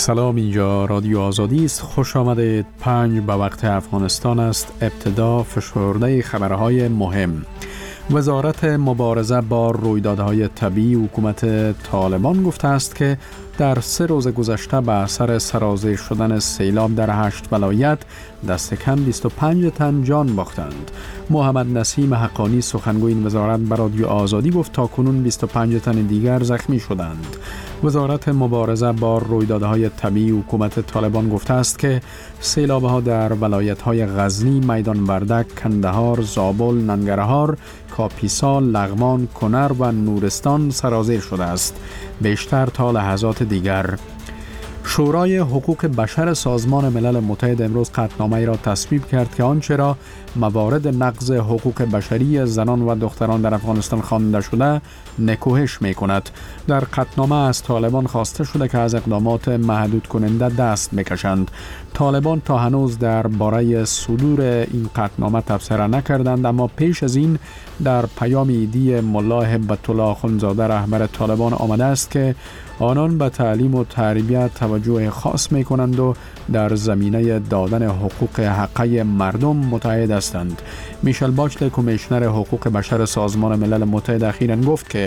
سلام، اینجا رادیو آزادی است. خوش آمدید. 5 به وقت افغانستان است. ابتدا فشرده خبرهای مهم. وزارت مبارزه با رویدادهای طبیعی حکومت طالبان گفته است که در 3 روز گذشته به اثر سرازیر شدن سیلاب در 8 ولایت دست کم 25 تن جان باختند. محمد نسیم حقانی سخنگوی این وزارت به رادیو آزادی گفت تاکنون 25 تن دیگر زخمی شدند. وزارت مبارزه با رویدادهای طبیعی حکومت طالبان گفته است که سیلاب‌ها در ولایت‌های غزنی، میدان وردک، کندهار، زابل، ننگرهار، کاپیسا، لغمان، کنر و نورستان سرازیر شده است. بیشتر تا لحظات دیگر. شورای حقوق بشر سازمان ملل متحد امروز قطعنامه‌ای را تصویب کرد که آنچه را موارد نقض حقوق بشری زنان و دختران در افغانستان خوانده شده نکوهش می‌کند. در قطعنامه از طالبان خواسته شده که از اقدامات محدود کننده دست بکشند. طالبان تا هنوز درباره صدور این قطعنامه تبصره نکردند، اما پیش از این در پیام ایدی ملا هبت الله اخندزاده رهبر طالبان آمده است که آنان به تعلیم و تربیت توجه خاص می کنند و در زمینه دادن حقوق حقه مردم متحد هستند. میشل باچل کمیشنر حقوق بشر سازمان ملل متحد اخیراً گفت که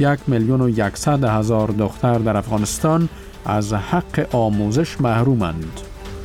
1,100,000 دختر در افغانستان از حق آموزش محرومند.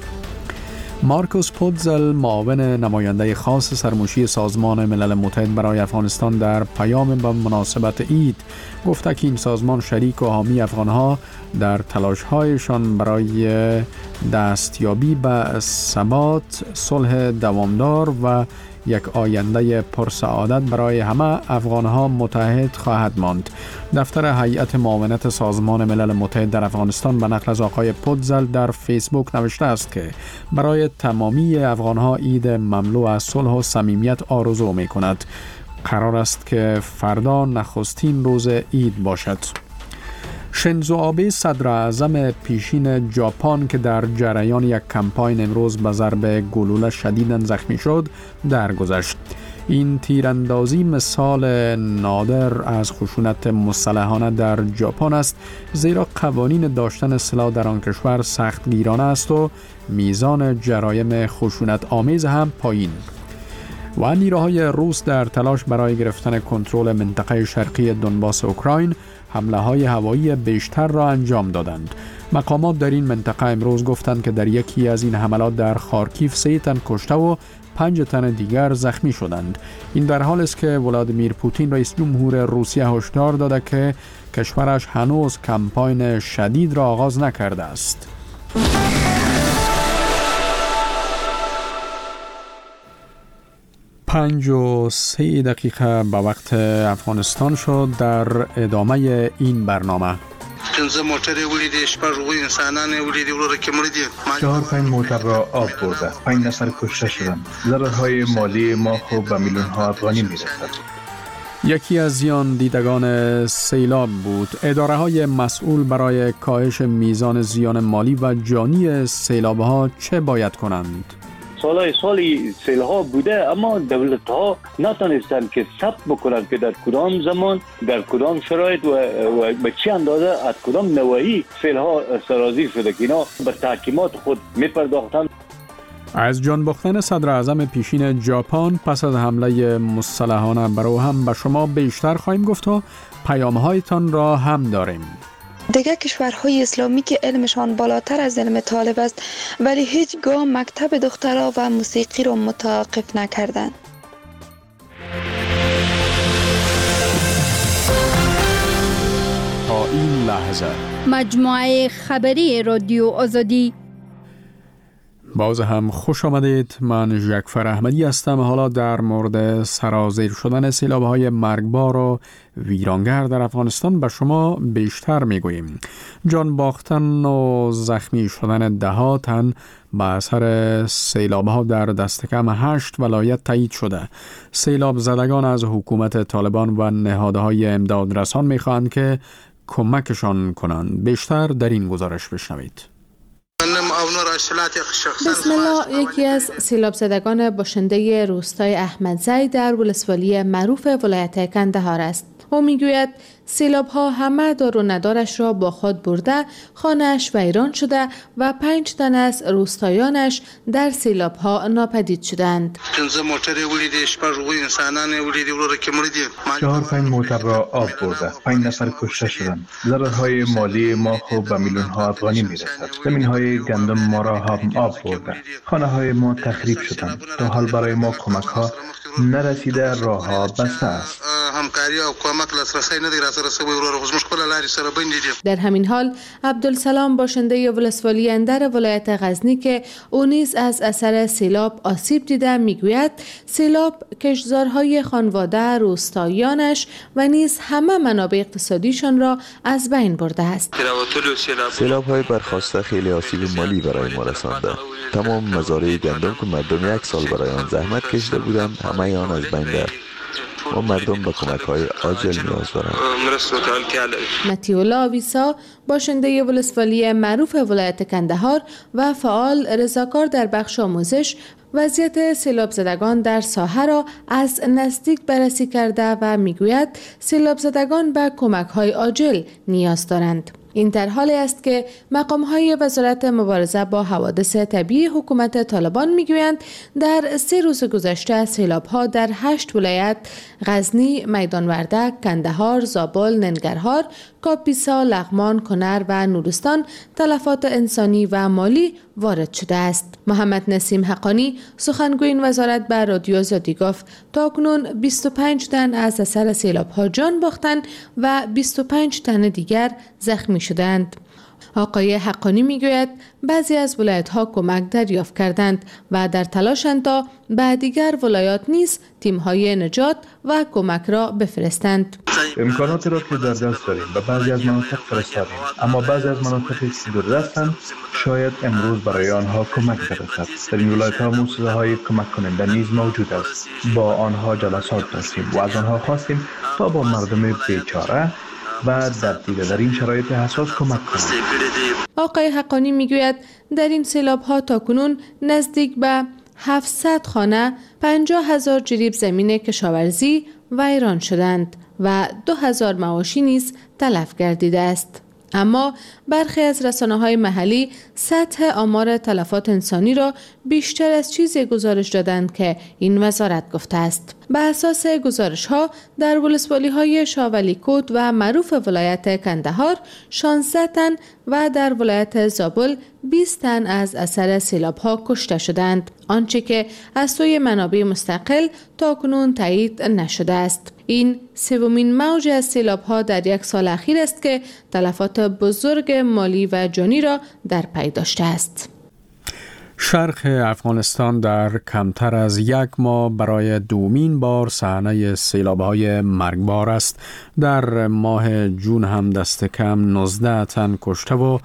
مارکوس پودزل معاون نماینده خاص سرمشی سازمان ملل متحد برای افغانستان در پیام به مناسبت عید گفته که این سازمان شریک و حامی افغانها در تلاش‌هایشان برای دستیابی به ثبات، صلح دوامدار و یک آینده پرسعادت برای همه افغانها متحد خواهد ماند. دفتر هیئت معاونت سازمان ملل متحد در افغانستان به نقل از آقای پودزل در فیسبوک نوشته است که برای تمامی افغانها عید مملو از صلح و صمیمیت آرزو می کند. قرار است که فردا نخستین روز عید باشد. شینزو آبه صدر اعظم پیشین ژاپن که در جریان یک کمپاین امروز به ضرب گلوله شدیداً زخمی شد درگذشت. این تیراندازی مثال نادر از خشونت مسلحانه در ژاپن است، زیرا قوانین داشتن سلاح در آن کشور سختگیرانه است و میزان جرایم خشونت آمیز هم پایین. و نیروهای روس در تلاش برای گرفتن کنترل منطقه شرقی دونباس اوکراین حمله‌های هوایی بیشتر را انجام دادند. مقامات در این منطقه امروز گفتند که در یکی از این حملات در خارکیف 3 تن کشته و 5 تن دیگر زخمی شدند. این در حالی است که ولادیمیر پوتین رئیس جمهور روسیه هشدار داده که کشورش هنوز کمپاین شدید را آغاز نکرده است. 5:03 دقیقه به وقت افغانستان شد. در ادامه این برنامه 4-5 موتر را آب برده، 5 نفر کشته شدند. ضررهای مالی ما خوب به میلیون ها افغانی میرسد. یکی از زیان دیدگان سیلاب بود. اداره های مسئول برای کاهش میزان زیان مالی و جانی سیلاب ها چه باید کنند؟ سالی سیل‌ها بوده، اما دولت ها نتونستند که ثبت بکنند که در کدام زمان، در کدام شرایط و به چه اندازه از کدام نواحی سیل‌ها سرازیر شده که اینا به تحکیمات خود می‌پرداختند. از جان باختن صدر اعظم پیشین ژاپن پس از حمله مسلحانه بر او هم به شما بیشتر خواهیم گفت و پیام‌هایتان را هم داریم. دیگر کشورهای اسلامی که علمشان بالاتر از علم طالب است ولی هیچگاه مکتب دخترها و موسیقی را متوقف نکردند. تا این لحظه مجموعه خبری رادیو آزادی. باز هم خوش آمدید. من ژکفر احمدی هستم. حالا در مورد سرازیر شدن سیلاب‌های مرگبار و ویرانگر در افغانستان به شما بیشتر میگوییم. جان باختن و زخمی شدن 10 تن به اثر سیلاب‌ها در دست کم 8 ولایت تایید شده. سیلاب زدگان از حکومت طالبان و نهادهای امدادرسان میخواهند که کمکشان کنند. بیشتر در این گزارش بشنوید. بسم الله. یکی از سیلاب زدگان باشنده روستای احمدزی در ولسوالی معروف ولایت کندهار است. او میگوید سیلاب ها همه دار و ندارش را با خود برده، خانه‌اش ویران شده و 5 تن از روستایانش در سیلاب ها ناپدید شدند. 4-5 موتر را آب برده، 5 نفر کشته شدند. ضررهای مالی ما خوب به میلیون ها افغانی میرسد. زمین های گندم ما را هم آب برده، خانه های ما تخریب شدند. تا حال برای ما کمک ها نرسیده، راه ها بسته است. در همین حال عبدالسلام باشنده ولسوالی اندر ولایت غزنی که او نیز از اثر سیلاب آسیب دیده میگوید سیلاب کشتزارهای خانواده، روستاییانش و نیز همه منابع اقتصادیشان را از بین برده است. سیلاب های برخاسته خیلی آسیب مالی برای ما رسانده. تمام مزارع گندم که مردم 1 سال برای آن زحمت کشیده بودند همه آن از بین رفت. و مردم به کمک های عاجل نیاز دارند. متیولا آویسا باشنده ولسوالی معروف ولایت کندهار و فعال رضاکار در بخش آموزش وضعیت سیلاب زدگان در ساحه را از نزدیک بررسی کرده و میگوید سیلاب زدگان به کمک های عاجل نیاز دارند. این در حالی است که مقام‌های وزارت مبارزه با حوادث طبیعی حکومت طالبان می‌گویند در 3 روز گذشته سیلاب‌ها در 8 ولایت غزنی، میدان وردک، کندهار، زابل، ننگرهار، کاپیسا، لغمان، کنر و نورستان تلفات انسانی و مالی وارد شده است. محمد نسیم حقانی سخنگوی این وزارت به رادیو آزادی گفت تاکنون 25 تن از اثر سیلاب‌ها جان باختند و 25 تن دیگر زخمی شدند. آقای حقانی میگوید بعضی از ولایت‌ها کمک دریافت کردند و در تلاشند تا به دیگر ولایات نیز تیم‌های نجات و کمک را بفرستند. امکاناتی را که در دست داریم به بعضی از مناطق فرستادیم، اما بعضی از مناطقی که دوردستند شاید امروز برای آنها کمک برسد. در این ولایت‌ها موسسه‌های کمک کننده نیز موجود است. با آنها جلسات داشتیم و از آنها خواستیم تا با مردم بیچاره و در این شرایط حساس کمک کنند. آقای حقانی میگوید در این سیلاب‌ها تاکنون نزدیک به 700 خانه، 50,000 جریب زمین کشاورزی ویران شدند و 2000 مواشی نیز تلف گردیده است. اما برخی از رسانه‌های محلی سطح آمار تلفات انسانی را بیشتر از چیزی گزارش دادند که این وزارت گفته است. به اساس گزارش‌ها در ولسوالی‌های شاولیکوت و معروف ولایت کندهار 16 تن و در ولایت زابل 20 تن از اثر سیلاب‌ها کشته شدند، آنچه که از سوی منابع مستقل تاکنون تایید نشده است. این 3مین موج از سیلاب‌ها در 1 سال اخیر است که تلفات بزرگ مالی و جانی را در پی داشته است. شرق افغانستان در کمتر از 1 ماه برای دومین بار صحنه سیلاب‌های مرگبار است. در ماه جون هم دست کم 19 تن کشته و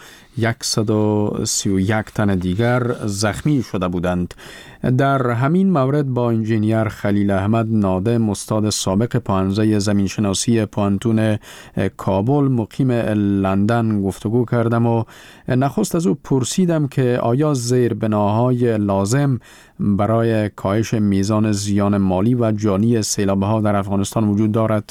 131 تن دیگر زخمی شده بودند. در همین مورد با انجینیر خلیل احمد نادم استاد سابق پانزه زمینشناسی پانتون کابل مقیم لندن گفتگو کردم و نخست از او پرسیدم که آیا زیربناهای لازم برای کاهش میزان زیان مالی و جانی سیلاب‌ها در افغانستان وجود دارد؟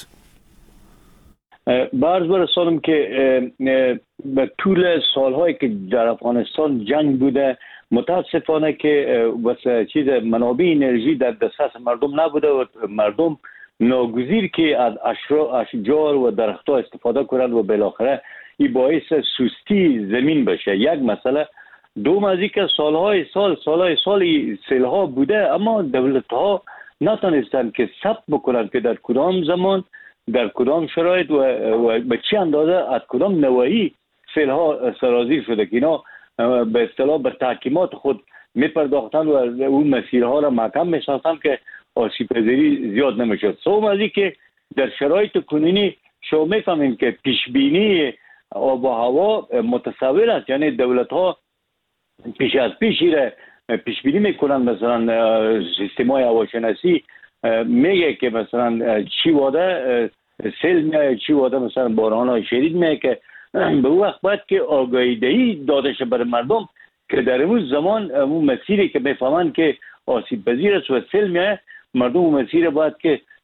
بعض برسانم که به طول سالهایی که در افغانستان جنگ بوده متاسفانه که چیز منابع انرژی در دسترس مردم نبوده و مردم ناگزیر که از اشجار و درختها استفاده کنند و بالاخره این باعث سستی زمین بشه. یک مسئله. دوم از اینکه سالهای سال سیلها بوده اما دولت‌ها نتونستند که ثبت بکنند که در کدام زمان در کدام شرایط و به چه اندازه از کدام نواحی سیلها سرازیر شده که اینا به اصطلاح به تحکیمات خود میپرداختن و اون مسیرها را محکم میساختن که آسیب پذیری زیاد نمیشد. سوم از این که در شرایط کنونی شما میفهمین که پیشبینی آب و هوا متصور است، یعنی دولت ها پیش از پیشی را پیشبینی میکنن. مثلا سیستم های هواشناسی میگه که مثلا چی واده سیل میایه، چی واده مثلا باران های شدید میایه که به اون وقت باید که آگاهی دهی داده شه برای مردم که در اون زمان اون مسیری که میفهمن که آسیب پذیر است و سیل میایه مردم اون مسیر باید که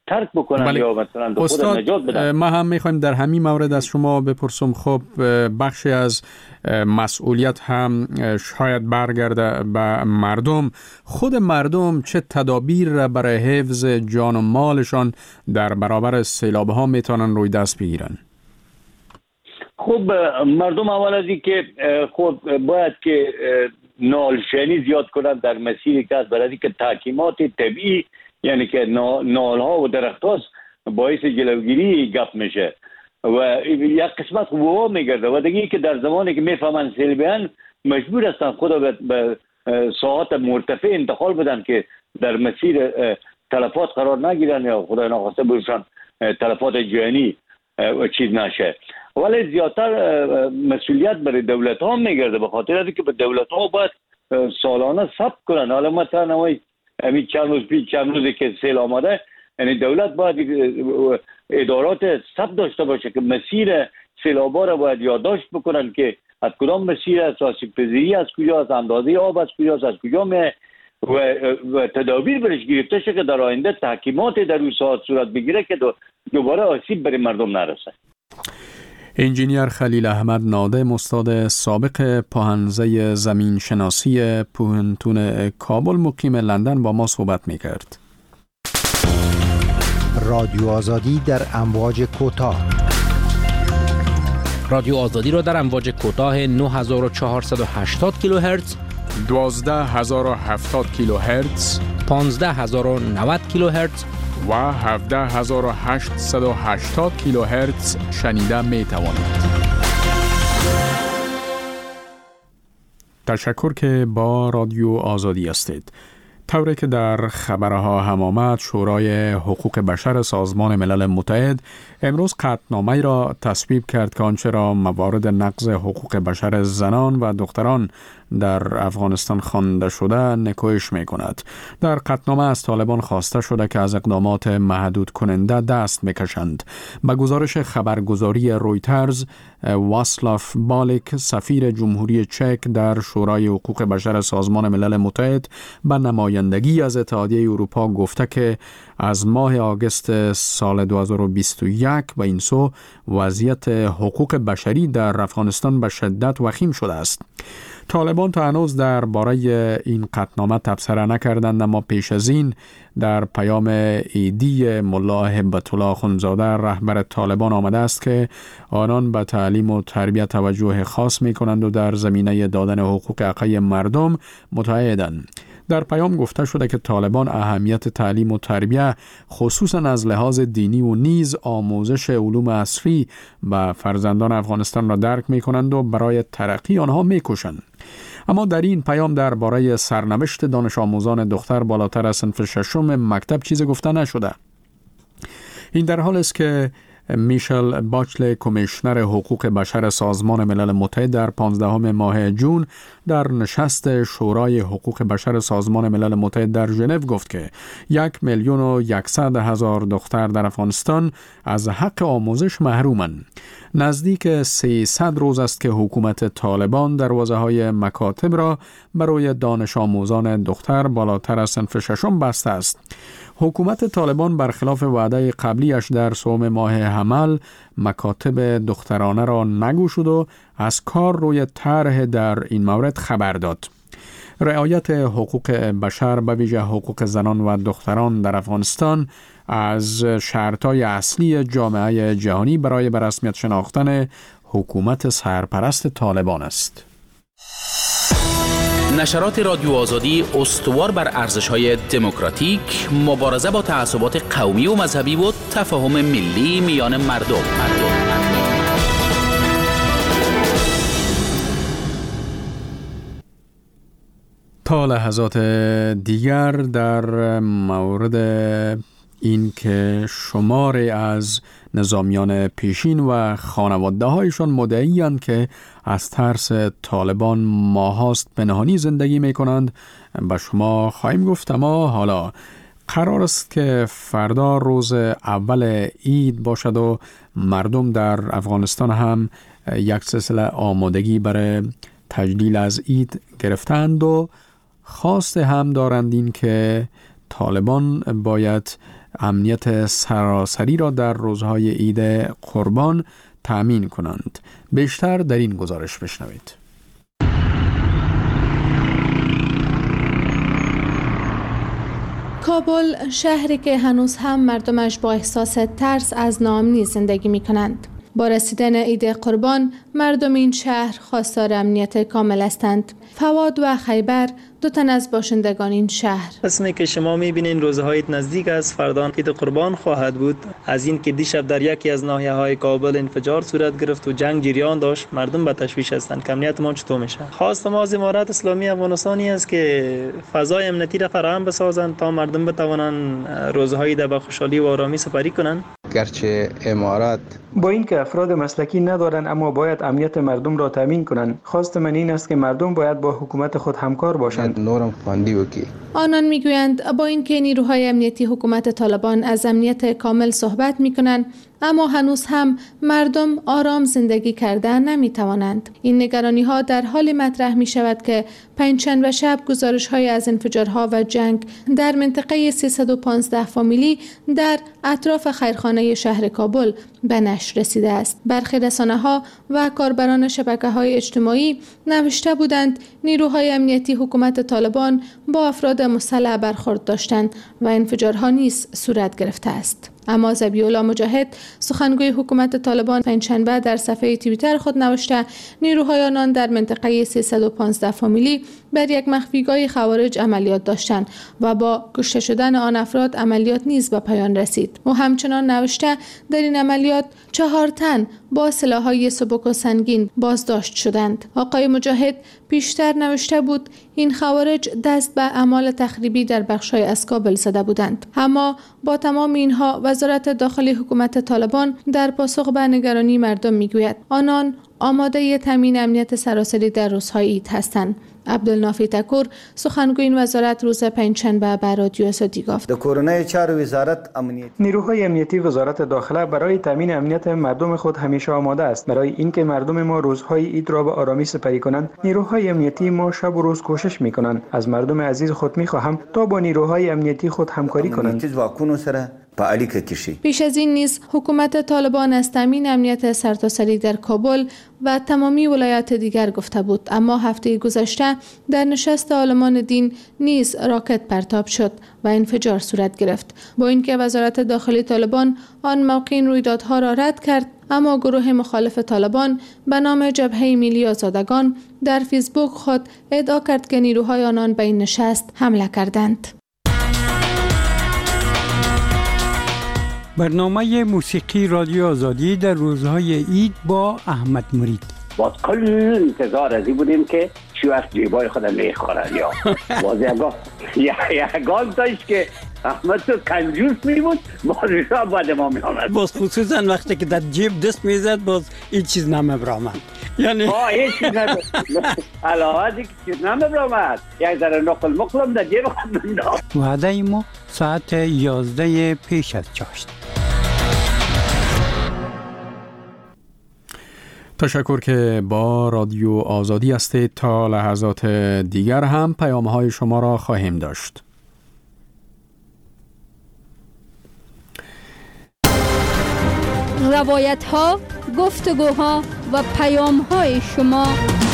ترک بکنن یا مثلا به خود نجات بدن. ما هم میخوایم در همین مورد از شما بپرسم، خب بخشی از مسئولیت هم شاید برگرده به مردم. خود مردم چه تدابیر را برای حفظ جان و مالشان در برابر سیلاب ها میتونن روی دست بگیرن؟ خب مردم اول از این که خود باید که نالشنی زیاد کنند در مسیر کار، برای اینکه تحکیمات طبیعی یعنی که نالها و درخت هاست باعث جلوگیری گپ میشه و یک قسمت قوا میگرده و دیگه که در زمانی که میفهمن سیل بیان مجبور هستن خود به ساحات مرتفع انتقال بدن که در مسیر تلفات قرار نگیرن یا خدای ناخواسته برشان تلفات جانی چیز نشه. ولی زیادتر مسئولیت برای دولت ها میگرده، به خاطر اینکه به دولت ها باید سالانه ثبت کنن. حالا مثلا همین چند روزی که سیل آمده، یعنی دولت باید ادارات ثبت داشته باشه که مسیر سیلابا را باید یادداشت بکنن که از کدام مسیر است، آسیب پذیری از کجاست، اندازه آب از کجاست، از کجا میه و تدابیر برش گرفته شه که در آینده تحکیمات در اون ساعت صورت بگیره که دوباره آسیب برای مردم نرسه. انجینیر خلیل احمد نادم، استاد سابق پاهنزه زمین شناسی پوهنتون کابل مقیم لندن با ما صحبت میکرد. رادیو آزادی در امواج کوتاه. رادیو آزادی را در امواج کوتاه 9480 کیلوهرتز، 12070 کیلوهرتز، 15090 کیلوهرتز و 17880 کیلوهرتز شنیده می توانید. تشکر که با رادیو آزادی هستید. طوری که در خبرها هم آمد، شورای حقوق بشر سازمان ملل متحد امروز قطعنامه‌ای را تصویب کرد که آنچه را موارد نقض حقوق بشر زنان و دختران در افغانستان خوانده شده نکوهش می کند. در قطعنامه از طالبان خواسته شده که از اقدامات محدود کننده دست بکشند. به گزارش خبرگزاری رویترز، واسلاف بالک، سفیر جمهوری چک در شورای حقوق بشر سازمان ملل متحد به نمایندگی از اتحادیه اروپا گفته که از ماه آگوست سال 2021 و این سو وضعیت حقوق بشری در افغانستان به شدت وخیم شده است. طالبان تا هنوز درباره این قطعنامه تبصره نکردند، اما پیش از این در پیام ایدی ملا هبت الله اخندزاده رهبر طالبان آمده است که آنان به تعلیم و تربیت توجه خاص می کنند و در زمینه دادن حقوق حقیقی مردم متعهدند. در پیام گفته شده که طالبان اهمیت تعلیم و تربیت خصوصا از لحاظ دینی و نیز آموزش علوم عصری و فرزندان افغانستان را درک می کنند و برای ترقی آنها می کوشند. اما در این پیام درباره سرنوشت دانش آموزان دختر بالاتر از صنف ششم مکتب چیزی گفته نشده. این در حال است که میشل باچل، کمیشنر حقوق بشر سازمان ملل متحد، در 15 ماه جون در نشست شورای حقوق بشر سازمان ملل متحد در ژنو گفت که 1,100,000 دختر در افغانستان از حق آموزش محرومند. نزدیک 300 روز است که حکومت طالبان دروازه‌های مکاتب را برای دانش آموزان دختر بالاتر از صنف ششم بسته است. حکومت طالبان برخلاف وعده قبلیش در سوم ماه حمل مکاتب دخترانه را نگوشود و از کار روی طرح در این مورد خبر داد. رعایت حقوق بشر به ویژه حقوق زنان و دختران در افغانستان از شرطهای اصلی جامعه جهانی برای به رسمیت شناختن حکومت سرپرست طالبان است. نشرات رادیو آزادی استوار بر ارزش‌های دموکراتیک، مبارزه با تعصبات قومی و مذهبی و تفاهم ملی میان مردم. تا لحظات دیگر در مورد این که شماری از نظامیان پیشین و خانواده هایشان مدعی‌اند که از ترس طالبان ماهاست پنهانی زندگی می کنند به شما خواهیم گفت. اما حالا قرار است که فردا روز اول عید باشد و مردم در افغانستان هم یک سلسله آمادگی برای تجلیل از عید گرفتند و خواست هم دارند این که طالبان باید امنیت سراسری را در روزهای عید قربان تأمین کنند. بیشتر در این گزارش بشنوید. کابل، شهری که هنوز هم مردمش با احساس ترس از ناامنی زندگی می کنند. با رسیدن عید قربان مردم این شهر خواستار امنیت کامل هستند. فواد و خیبر دو تن از باشندگان این شهر. اسمی که شما می‌بینین روزهای نزدیک از فردا عید قربان خواهد بود. از این که دیشب در یکی از ناحیه‌های کابل انفجار صورت گرفت و جنگ جریان داشت، مردم به تشویش هستند که امنیت ما چطور میشه. خواست ما از امارات اسلامی افغانستانی است که فضای امنیتی را فراهم بسازند تا مردم بتوانند روزهای در خوشحالی و آرامی سپری کنند. گرچه امارات با اینکه افراد مسلکی ندارند اما باید امنیت مردم را تامین کنند. خواست من این است که مردم باید با حکومت خود همکار باشند. نورم خواندی وکی. آنان میگویند با اینکه نیروهای امنیتی حکومت طالبان از امنیت کامل صحبت میکنند، اما هنوز هم مردم آرام زندگی کردن نمیتوانند. این نگرانی ها در حالی مطرح می شود که پنجشنبه شب گزارش های از انفجارها و جنگ در منطقه 315 فامیلی در اطراف خیرخانه شهر کابل به نشر رسیده است. برخی رسانه ها و کاربران شبکه های اجتماعی نوشته بودند نیروهای امنیتی حکومت طالبان با افراد مسلح برخورد داشتند و انفجارها نیز صورت گرفته است. اما ذبیح‌الله مجاهد، سخنگوی حکومت طالبان، پنجشنبه در صفحه توییتر خود نوشته نیروهای آنان در منطقه 315 فامیلی بر یک مخفیگاه خوارج عملیات داشتند و با کشته شدن آن افراد عملیات نیز به پایان رسید. او همچنان نوشته در این عملیات 4 تن با سلاح‌های سبک و سنگین بازداشت شدند. آقای مجاهد پیشتر نوشته بود این خوارج دست به اعمال تخریبی در بخش‌های از کابل زده بودند. اما با تمام اینها وزارت داخلی حکومت طالبان در پاسخ به نگرانی مردم میگوید آنان آماده تامین امنیت سراسری در روزهای عید هستند. عبدالنافی تکور، سخنگوی این وزارت، روز پنجشنبه به رادیو آزادی گفت نیروهای امنیتی وزارت داخله برای تامین امنیت مردم خود همیشه آماده است. برای اینکه مردم ما روزهای عید را به آرامی سپری کنند، نیروهای امنیتی ما شب و روز کوشش می‌کنند. از مردم عزیز خود می‌خواهم تا با نیروهای امنیتی خود همکاری کنند. پیش از این نیز حکومت طالبان از تامین امنیت سرتاسری در کابل و تمامی ولایات دیگر گفته بود، اما هفته گذشته در نشست عالمان دین نیز راکت پرتاب شد و انفجار صورت گرفت. با اینکه وزارت داخلی طالبان آن موقع این رویدادها را رد کرد، اما گروه مخالف طالبان به نام جبهه ملی آزادگان در فیسبوک خود ادعا کرد که نیروهای آنان به این نشست حمله کردند. برنامه موسیقی رادیو آزادی در روزهای عید با احمد مرید. باز کل انتظار ازی بودیم که چی از جیبای خودم میخورد یا باز یکان داشت که احمد تو کنجوس میبود، بازی را بعد ما میامد. باز خصوصا وقتی که در جیب دست میزد باز این چیز نمیبرامد، یعنی هیچ چیز نمیبرامد. علاوه دیگه چیز نمیبرامد، یک ذره نقل مقلم در جیب خود میداد. وعده ما ساعت 11 پیش از چاشت. تشکر که با رادیو آزادی هستید. تا لحظات دیگر هم پیام‌های شما را خواهیم داشت. روایت‌ها، گفتگوها و پیام‌های شما.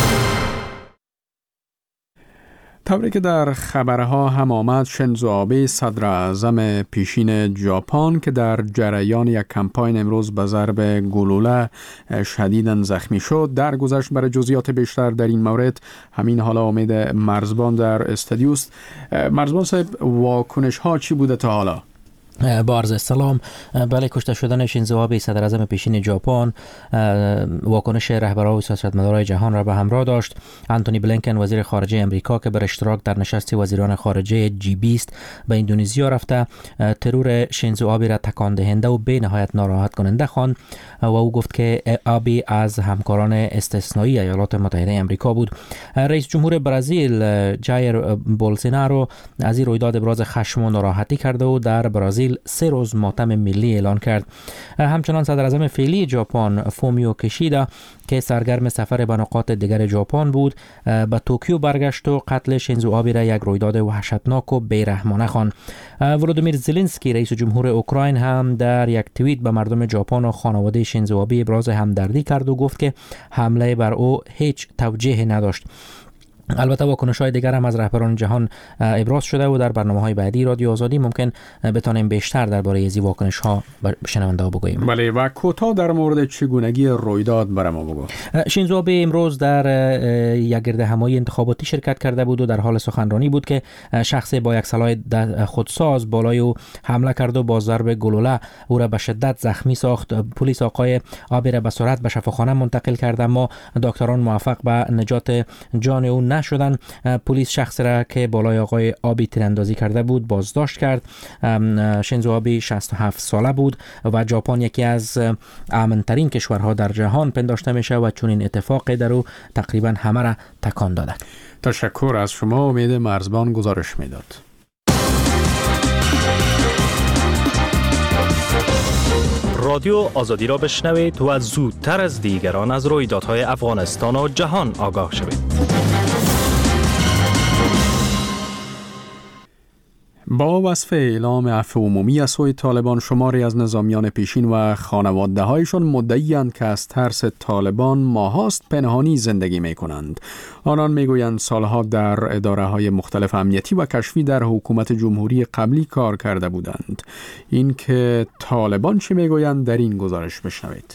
طوری که در خبرها هم آمد، شینزو آبه صدر اعظم پیشین ژاپن که در جریان یک کمپاین امروز به ضرب گلوله شدیداً زخمی شد، درگذشت. برای جزئیات بیشتر در این مورد همین حالا امید مرزبان در استودیو است. مرزبان صاحب، واکنش ها چی بوده تا حالا؟ با عرض سلام. بله، کشته شدن شینزو آبه صدر اعظم پیشین ژاپن واکنش رهبران و سیاستمداران جهان را به همراه داشت. آنتونی بلینکن وزیر خارجه امریکا که بر اشتراک در نشست وزیران خارجه G20 به اندونزیا رفته، ترور شینزو آبه را تکان دهنده و به نهایت ناراحت کننده خواند و او گفت که آبه از همکاران استثنایی ایالات متحده امریکا بود. رئیس جمهور برزیل جایر بولسونارو از این رویداد ابراز خشم و ناراحتی کرده و در برزیل اسرائیل 3 روز ماتم ملی اعلان کرد. همچنان صدر اعظم فعلی ژاپن فومیو کشیدا که سرگرم سفر به نقاط دیگر ژاپن بود به توکیو برگشت و قتل شینزو آبه را یک رویداد وحشتناک و بیرحمانه خواند. ولودیمیر زلنسکی رئیس جمهور اوکراین هم در یک توییت به مردم ژاپن و خانواده شینزو آبه ابراز همدردی کرد و گفت که حمله بر او هیچ توجیهی نداشت. البته واکنش‌های دیگر هم از رهبران جهان ابراز شده و در برنامه‌های بعدی رادیو آزادی ممکن بتانیم بیشتر درباره این واکنش‌ها به شنونده‌ها بگوییم. بله، و کوتاه در مورد چگونگی رویداد برای ما بگو. شینزو آبه امروز در یک گردهمایی انتخاباتی شرکت کرده بود و در حال سخنرانی بود که شخص با یک سلاح خودساز بالای او حمله کرد و با ضرب گلوله او را به شدت زخمی ساخت. پلیس آقای آبه را به سرعت به شفاخانه منتقل کرد، اما دکتران موفق به نجات جان او شدن. پلیس شخص را که بالای آقای آبی تیراندازی کرده بود بازداشت کرد. شینزو آبه 67 ساله بود و ژاپن یکی از امن‌ترین کشورها در جهان پنداشته میشه و چون این اتفاق در او تقریبا همه را تکان داده. تشکر از شما. امید مرزبان گزارش میداد. رادیو آزادی را بشنوید و زودتر از دیگران از رویدادهای افغانستان و جهان آگاه شوید. با وصف اعلام عفو عمومی از سوی طالبان، شماری از نظامیان پیشین و خانواده‌هایشان مدعی‌اند که از ترس طالبان ماهاست پنهانی زندگی می‌کنند. آنان می‌گویند سالها در اداره‌های مختلف امنیتی و کشفی در حکومت جمهوری قبلی کار کرده بودند. این که طالبان چی می‌گویند در این گزارش بشنوید.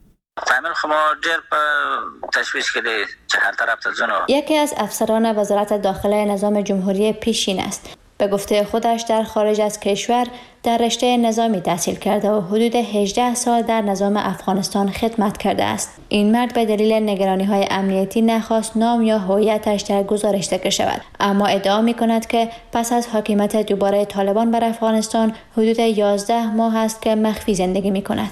یکی از افسران وزارت داخله نظام جمهوری پیشین است. به گفته خودش در خارج از کشور در رشته نظامی تحصیل کرده و حدود 18 سال در نظام افغانستان خدمت کرده است. این مرد به دلیل نگرانی‌های امنیتی نخواست نام یا هویتش در گزارش ذکر شود، اما ادعا می‌کند که پس از حاکمیت دوباره طالبان بر افغانستان حدود 11 ماه است که مخفی زندگی می‌کند.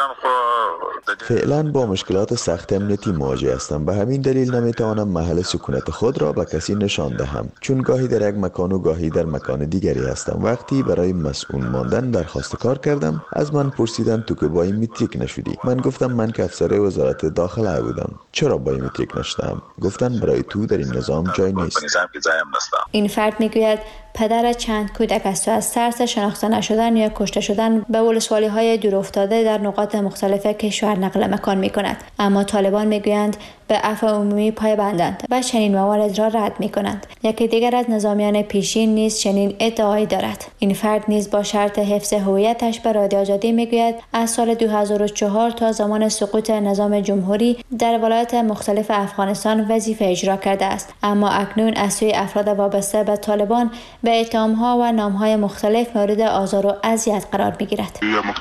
فعلا با مشکلات سخت امنیتی مواجه هستم، به همین دلیل نمیتوانم محل سکونت خود را به کسی نشان دهم، چون گاهی در یک مکان و گاهی در مکان دیگری هستم. وقتی برای مسئول ماندن درخواست کار کردم، از من پرسیدن تو که بایومتریک نشدی؟ من گفتم من که افسر وزارت داخله بودم. چرا بایومتریک نشدم؟ گفتن برای تو در این نظام جای نیست. این فرد میگوید پدر چند کودک است و از ترس شناخته نشدن یا کشته شدن به ولسوالی‌های دورافتاده در نقاط مختلف کشور نقل مکان می‌کند، اما طالبان می‌گویند به عفو عمومی پایبندند و چنین موارد را رد می‌کنند. یکی دیگر از نظامیان پیشین نیز چنین ادعایی دارد. این فرد نیز با شرط حفظ هویتش به رادیو آزادی می‌گوید از سال 2004 تا زمان سقوط نظام جمهوری در ولایات مختلف افغانستان وظیفه اجرا کرده است، اما اکنون از سوی افراد وابسته به طالبان به اتهام‌ها و نام‌های مختلف مورد آزار و اذیت قرار می‌گیرد.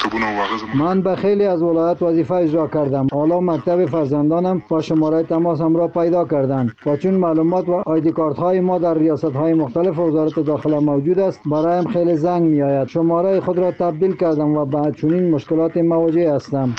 من به خیلی از ولایات وظیفه اجرا کردم. حالا مکتب فرزندانم با شماره تماسم را پیدا کردند و چون معلومات و آیدی کارت‌های ما در ریاست‌های مختلف وزارت داخله موجود است، برایم خیلی زنگ می‌آید. شماره خود را تبدیل کردم و با چنین مشکلات مواجه هستم.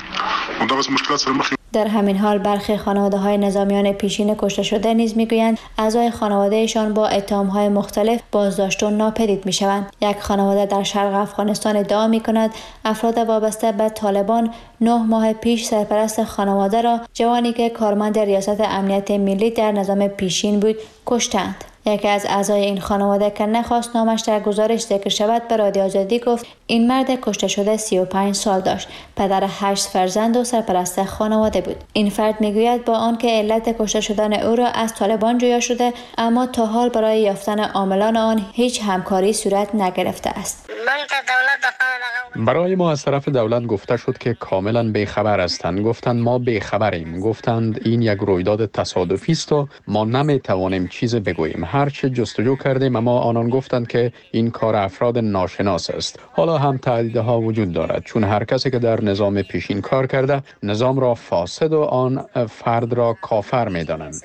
در همین حال برخی خانواده‌های نظامیان پیشین کشته شده نیز میگویند اعضای خانوادهشان با اتهام‌های مختلف بازداشت و ناپدید میشوند. یک خانواده در شرق افغانستان ادعا میکند افراد وابسته به طالبان 9 ماه پیش سرپرست خانواده را، جوانی که کارمند ریاست امنیت ملی در نظام پیشین بود، کشتند. یکی از اعضای این خانواده که نخواست نامش در گزارش ذکر شود به رادیو آزادی گفت این مرد کشته شده 35 سال داشت، پدر 8 فرزند و سرپرست خانواده بود. این فرد میگوید با آنکه علت کشته شدن او را از طالبان جویا شده، اما تا حال برای یافتن عاملان آن هیچ همکاری صورت نگرفته است. برای ما از طرف دولت گفته شد که کاملا بیخبر هستند. گفتند ما بیخبریم. گفتند این یک رویداد تصادفی است و ما نمیتوانیم چیز بگوییم. هرچه جستجو کردیم اما آنان گفتند که این کار افراد ناشناس است. حالا هم تهدیدها وجود دارد، چون هر کسی که در نظام پیشین کار کرده نظام را فاسد و آن فرد را کافر می‌دانند.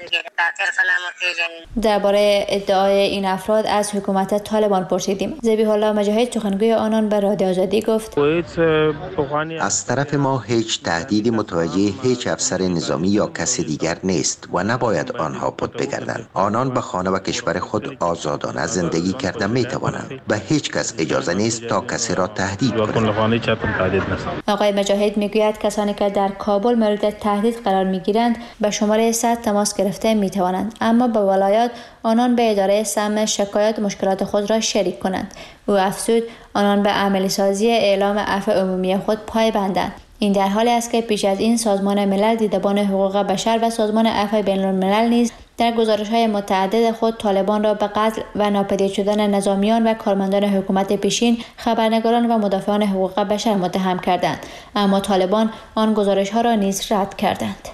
درباره ادعای این افراد از حکومت طالبان پرسیدیم. ذبیح الله مجاهد سخنگوی آنان به رادیو آزادی گفت گفت از طرف ما هیچ تهدیدی متوجه هیچ افسر نظامی یا کس دیگر نیست و نباید آنها پد بگردند. آنان به خانه و کشور خود آزادانه زندگی کرده می توانند. به هیچ کس اجازه نیست تا کسی را تهدید کنند. آقای مجاهد میگوید کسانی که در کابل مورد تهدید قرار میگیرند به شماره 100 تماس گرفته می توانند، اما به ولایات آنان به اداره سم شکایات مشکلات خود را شریک کنند. او افزود آنان به عملی سازی اعلام عفو عمومی خود پایبندند. این در حالی است که پیش از این سازمان ملل دیدبان حقوق بشر و سازمان عفو بین الملل نیز در گزارش‌های متعدد خود طالبان را به قتل و ناپدید شدن نظامیان و کارمندان حکومت پیشین، خبرنگاران و مدافعان حقوق بشر متهم کردند، اما طالبان آن گزارش‌ها را نیز رد کردند.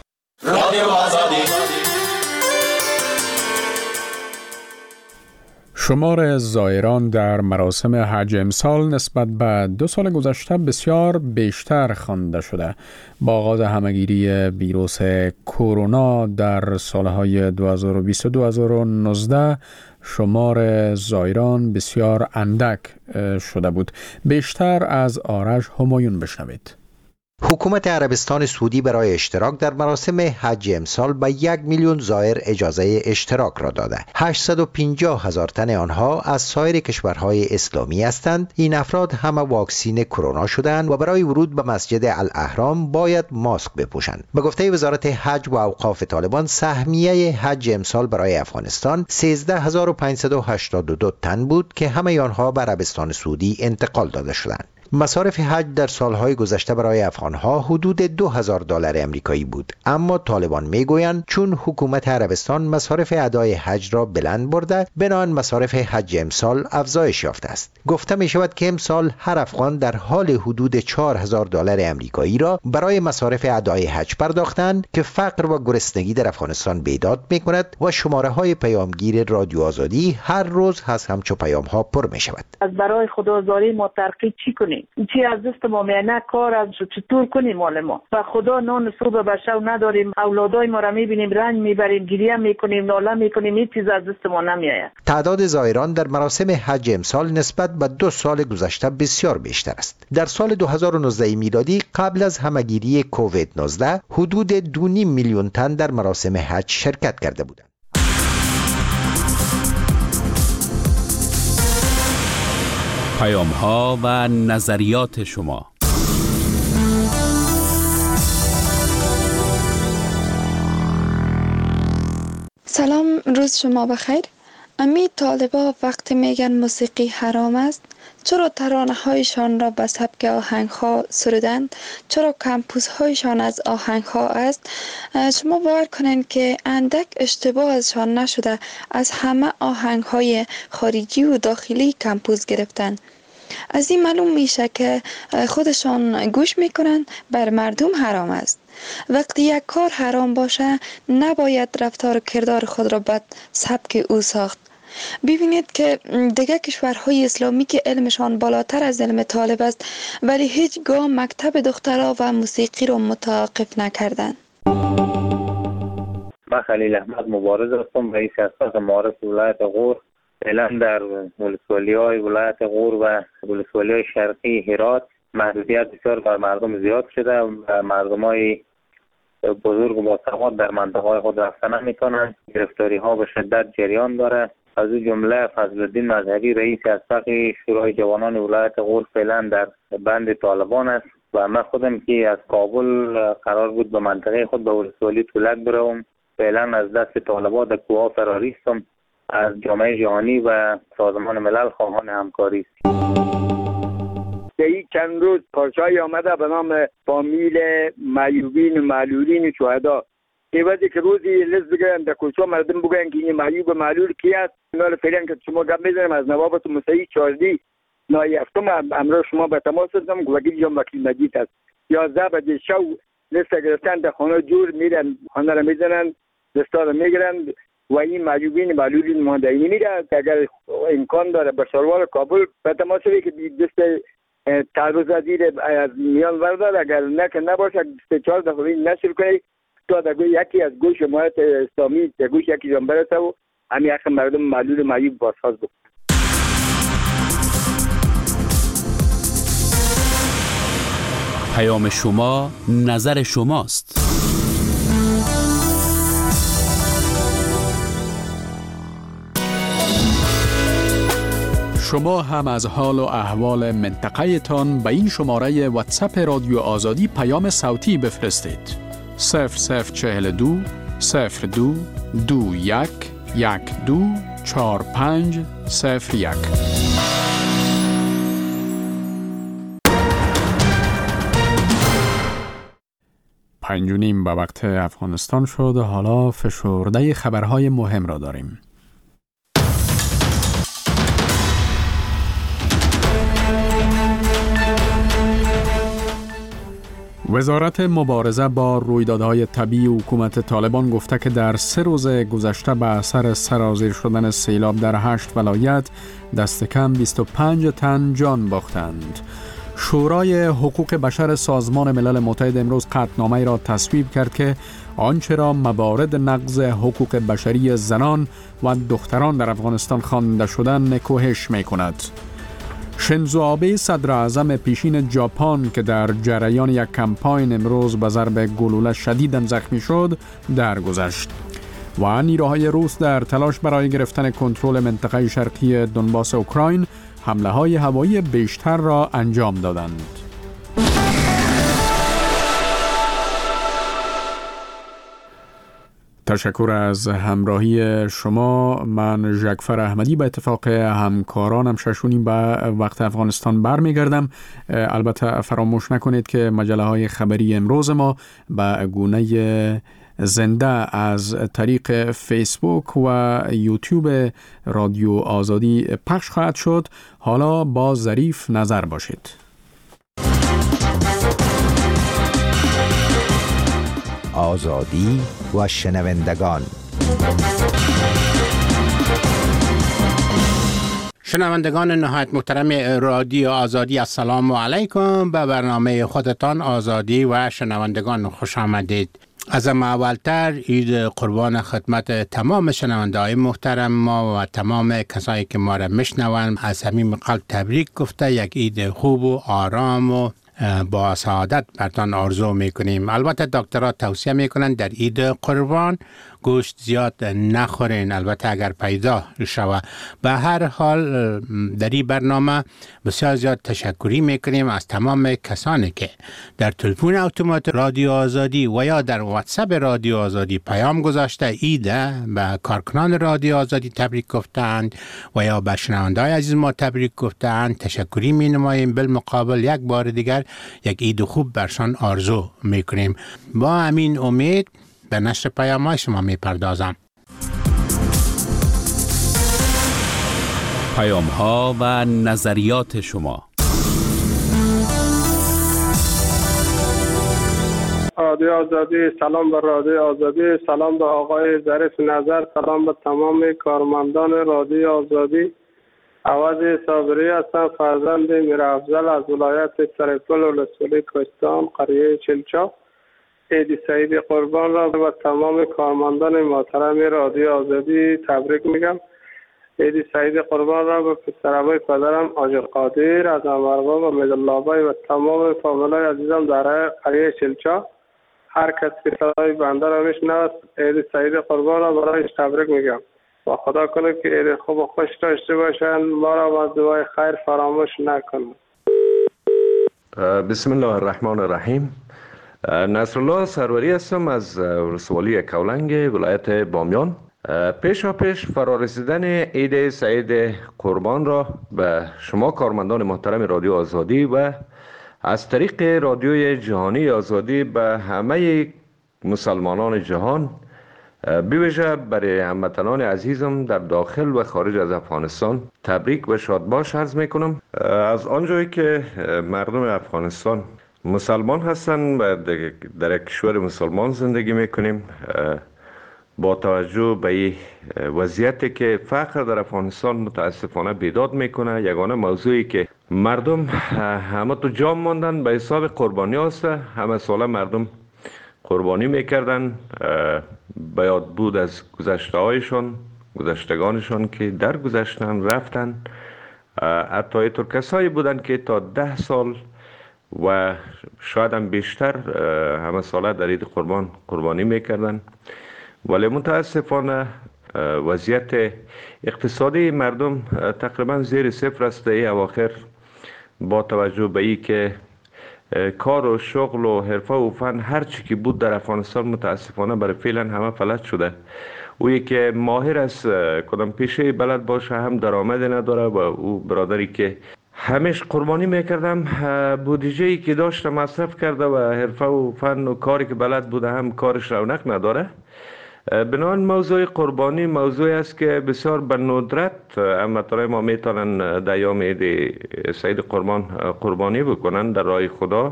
شمار زائران در مراسم حج امسال نسبت به 2 سال گذشته بسیار بیشتر خوانده شده. با آغاز همهگیری ویروس کرونا در سالهای 2020-2019 شمار زائران بسیار اندک شده بود. بیشتر از آرش همایون بشنوید. حکومت عربستان سعودی برای اشتراک در مراسم حج امسال به 1 میلیون زائر اجازه اشتراک را داده. 850,000 تن آنها از سایر کشورهای اسلامی هستند. این افراد همه واکسین کرونا شدند و برای ورود به مسجد الاحرام باید ماسک بپوشند. به گفته وزارت حج و اوقاف طالبان، سهمیه حج امسال برای افغانستان 13,582 تن بود که همه آنها به عربستان سعودی انتقال داده شدند. مصارف حج در سالهای گذشته برای افغانها حدود $2,000 امریکایی بود، اما طالبان میگویند چون حکومت عربستان مصارف ادای حج را بلند برده، بنابراین مصارف حج امسال افزایش یافته است. گفته می شود که امسال هر افغان در حال حدود $4,000 امریکایی را برای مصارف ادای حج پرداختند که فقر و گرسنگی در افغانستان بیداد می کند و شماره های پیامگیر رادیو آزادی هر روز از همچو پیام ها پر می شود. از برای خدازاری ما ترقی چی کنیم؟ چی از دست ما میانه کار از چطور کنیم؟ مال ما و خدا نان صبح به شب نداریم، اولادای ما را میبینیم رنج میبریم، گریه میکنیم، ناله میکنیم، هیچ چیز از دست ما نمیآید. تعداد زائران در مراسم حج امسال نسبت به 2 سال گذشته بسیار بیشتر است. در سال 2019 میلادی قبل از همهگیری کووید 19 حدود 2.5 میلیون تن در مراسم حج شرکت کرده بودند. پیام‌ها و نظریات شما. سلام، روز شما بخیر. امی طالبا وقتی میگن موسیقی حرام است، چرا ترانه هایشان را به سبک آهنگ ها سرودند؟ چرا کمپوس هایشان از آهنگ ها است؟ شما باور کنین که اندک اشتباه ازشان نشده، از همه آهنگ های خارجی و داخلی کمپوس گرفتن. از این معلوم میشه که خودشان گوش میکنن بر مردم حرام است. وقتی یک کار حرام باشه نباید رفتار و کردار خود را به سبک او ساخت. ببینید که دیگه کشورهای اسلامی که علمشان بالاتر از علم طالب است ولی هیچگاه مکتب دخترها و موسیقی را متوقف نکردند. من خلیل احمد مبارز هستم، رئیس اساس معارف ولایت غور. فعلا در ولسوالی‌های ولایت غور و ولسوالی‌های شرقی هرات محدودیت بسیار بر مردم زیاد شده و مردمای بزرگ و باسواد در منطقه‌های خود رفتن نمی‌کنند. گرفتاری‌ها به شدت جریان داره. از این جمله فضلالدین مظهری رئیس اسبق شورای جوانان ولایت غور فعلا در بند طالبان است و من خودم که از کابل قرار بود به منطقه خود به ولسوالی تولک بروم، فعلا از دست طالبان در کوه فراری هستم. از جامعه جهانی و سازمان ملل خواهان همکاری است. این چند روز پارچه‌ای آمده به نام فامیل معیوبین و معلولین شهدا. ایوازی که روزی لز بگن در کوچه مردم بگن که این معیوب و معلول کی است. نال فعلا که شما گپ میزنم از نوابت موسعی چارزی نای هفتم امروز شما به تماس هستم. وکیل جان وکیل مجید است. 11 بجه شب لست گرفتن در خانه جور میرن، خانه را میزنن، لستا را میگیرن و این معیوبین معلولین ماندنی میره. اگر امکان داره به شهروار کابل به تماس که دست تعرض زیر از میان وردار، اگر نه که نباشه 4 دفعه نشر کنی تا در یکی از گوش جماعت اسلامی در گوش یکی جان برسه و همین حق مردم معلول معیوب بازخواست بکنه. پیام شما نظر شماست. شما هم از حال و احوال منطقه تان به این شماره واتساپ رادیو آزادی پیام صوتی بفرستید. 0042 02 21 12 45 01. 5:30 به وقت افغانستان شد. حالا فشرده خبرهای مهم را داریم. وزارت مبارزه با رویدادهای طبیعی حکومت طالبان گفته که در 3 روز گذشته به اثر سرازیر شدن سیلاب در 8 ولایت دست کم 25 تن جان باختند. شورای حقوق بشر سازمان ملل متحد امروز قطعنامه‌ای را تصویب کرد که آنچه را موارد نقض حقوق بشری زنان و دختران در افغانستان خوانده شدند نکوهش می‌کند. شینزو آبه صدر اعظم پیشین ژاپن که در جریان یک کمپاین امروز به ضرب گلوله شدیداً زخمی شد درگذشت و نیروهای روس در تلاش برای گرفتن کنترل منطقه شرقی دونباس اوکراین حمله‌های هوایی بیشتر را انجام دادند. تشکر از همراهی شما. من ژکفر احمدی به اتفاق همکارانم 6:30 به وقت افغانستان برمیگردم. البته فراموش نکنید که مجله خبری امروز ما به گونه زنده از طریق فیسبوک و یوتیوب رادیو آزادی پخش خواهد شد. حالا با ظریف نظر باشید. آزادی و شنوندگان. شنوندگان نهایت محترم رادیو آزادی، السلام علیکم. به برنامه خودتان آزادی و شنوندگان خوش آمدید. از اولتر عید قربان خدمت تمام شنونده‌های محترم ما و تمام کسایی که ما را میشنوند از صمیم قلب تبریک گفته یک عید خوب و آرام و با سعادت برتان آرزو میکنیم. البته دکترها توصیه میکنن در عید قربان گوشت زیاد نخورین، البته اگر پیدا شود. به هر حال در این برنامه بسیار زیاد تشکری میکنیم از تمام کسانی که در تلفن اتومات رادیو آزادی و یا در واتساپ رادیو آزادی پیام گذاشته ایده به کارکنان رادیو آزادی تبریک گفتند و یا به شنونده‌های عزیز ما تبریک گفتند. تشکری مینماییم. بالمقابل یک بار دیگر یک عید خوب برشان آرزو میکنیم. با همین امید به نشر پیام‌های شما میپردازم. پیام‌ها و نظریات شما. رادیو آزادی، سلام به رادیو آزادی، سلام به آقای ظریف نظر، سلام به تمام کارمندان رادیو آزادی. عوض صابری هستم، فرزند میرافضل از ولایت سرپل ولسوالی کوهستان، قریه چلچا. عید سعید قربان را به تمام کارمندان محترم رادیو آزادی تبریک میگم. عید سعید قربان را به پسرعموی پدرم آج قادر از امرباب و مدلابای و تمام فامیلای عزیزم در قریه چلچا. هر کس که صدای بنده را میشنوه عید سعید قربان را برایش تبریک میگم و خدا کنه که عید خوب و خوش داشته باشن. ما را با دعای خیر فراموش نکنند. بسم الله الرحمن الرحیم. نصرالله سروری هستم از ولسوالی کولنگ ولایت بامیان. پیش فرارسیدن عید سعید قربان را به شما کارمندان محترم رادیو آزادی و از طریق رادیوی جهانی آزادی به همه مسلمانان جهان، بویژه برای هموطنان عزیزم در داخل و خارج از افغانستان تبریک و شادباش عرض میکنم. از آنجایی که مردم افغانستان مسلمان هستند و در کشور مسلمان زندگی میکنیم، با توجه به این وضعیتی که فقر در افغانستان متاسفانه بیداد میکنه، یگانه موضوعی که مردم همه تو جام ماندن به حساب قربانی هست. همه ساله مردم قربانی میکردن به یاد بود از گذشتگانشان که در گذشتن رفتن. حتی اینطور کسایی بودن که تا 10 سال و شاید هم بیشتر همه ساله در عید قربان قربانی میکردن، ولی متاسفانه وضعیت اقتصادی مردم تقریبا زیر صفر است در اواخر، با توجه به این که کار و شغل و حرفه و فن هر چی که بود در افغانستان متاسفانه برای فعلا همه فلج شده. اویی که ماهر است کدام پیشه بلد باشه هم درآمدی نداره و او برادری که همیش قربانی میکردم بودجه‌ای که داشته مصرف کرده و حرفه و فن و کاری که بلد بوده هم کارش رونق نداره. بنابراین موضوع قربانی موضوعی است که بسیار به ندرت امتای ما میتونن در یوم عید سعید قربانی بکنن در راه خدا.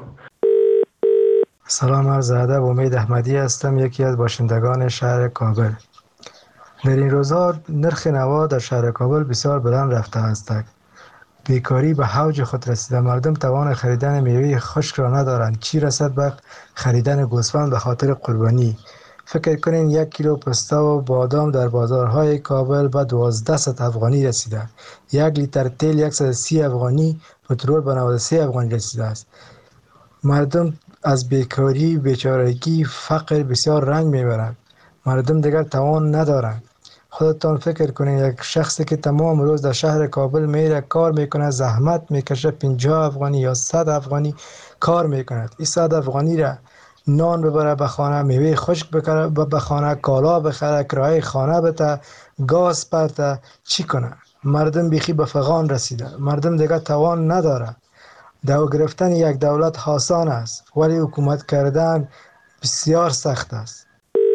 سلام عرض ادب، امید احمدی هستم، یکی از باشندگان شهر کابل. در این روزها نرخ نوا در شهر کابل بسیار بلند رفته است. بیکاری به اوج خود رسیده، مردم توان خریدن میوه خشک را ندارند، چی رسد به خریدن گوسفند به خاطر قربانی. فکر کنین 1 کیلو پسته و بادام در بازارهای کابل به 1200 افغانی رسیده. 1 لیتر تیل 130 افغانی، پترول به 93 افغانی رسیده است. مردم از بیکاری، بیچارگی، فقر بسیار رنج میبرند. مردم دیگر توان ندارند. خودتان فکر کنین یک شخصی که تمام روز در شهر کابل میره کار میکنه، زحمت میکشه، 50 افغانی یا 100 افغانی کار میکند. این 100 افغانی را نان ببره به خانه، میوه خشک بخره به خانه، کالا بخره، کرایه خانه بده، گاز پرته، چی کنه؟ مردم بیخی به فغان رسیده. مردم دیگه توان نداره. دو گرفتن یک دولت آسان است ولی حکومت کردن بسیار سخت است.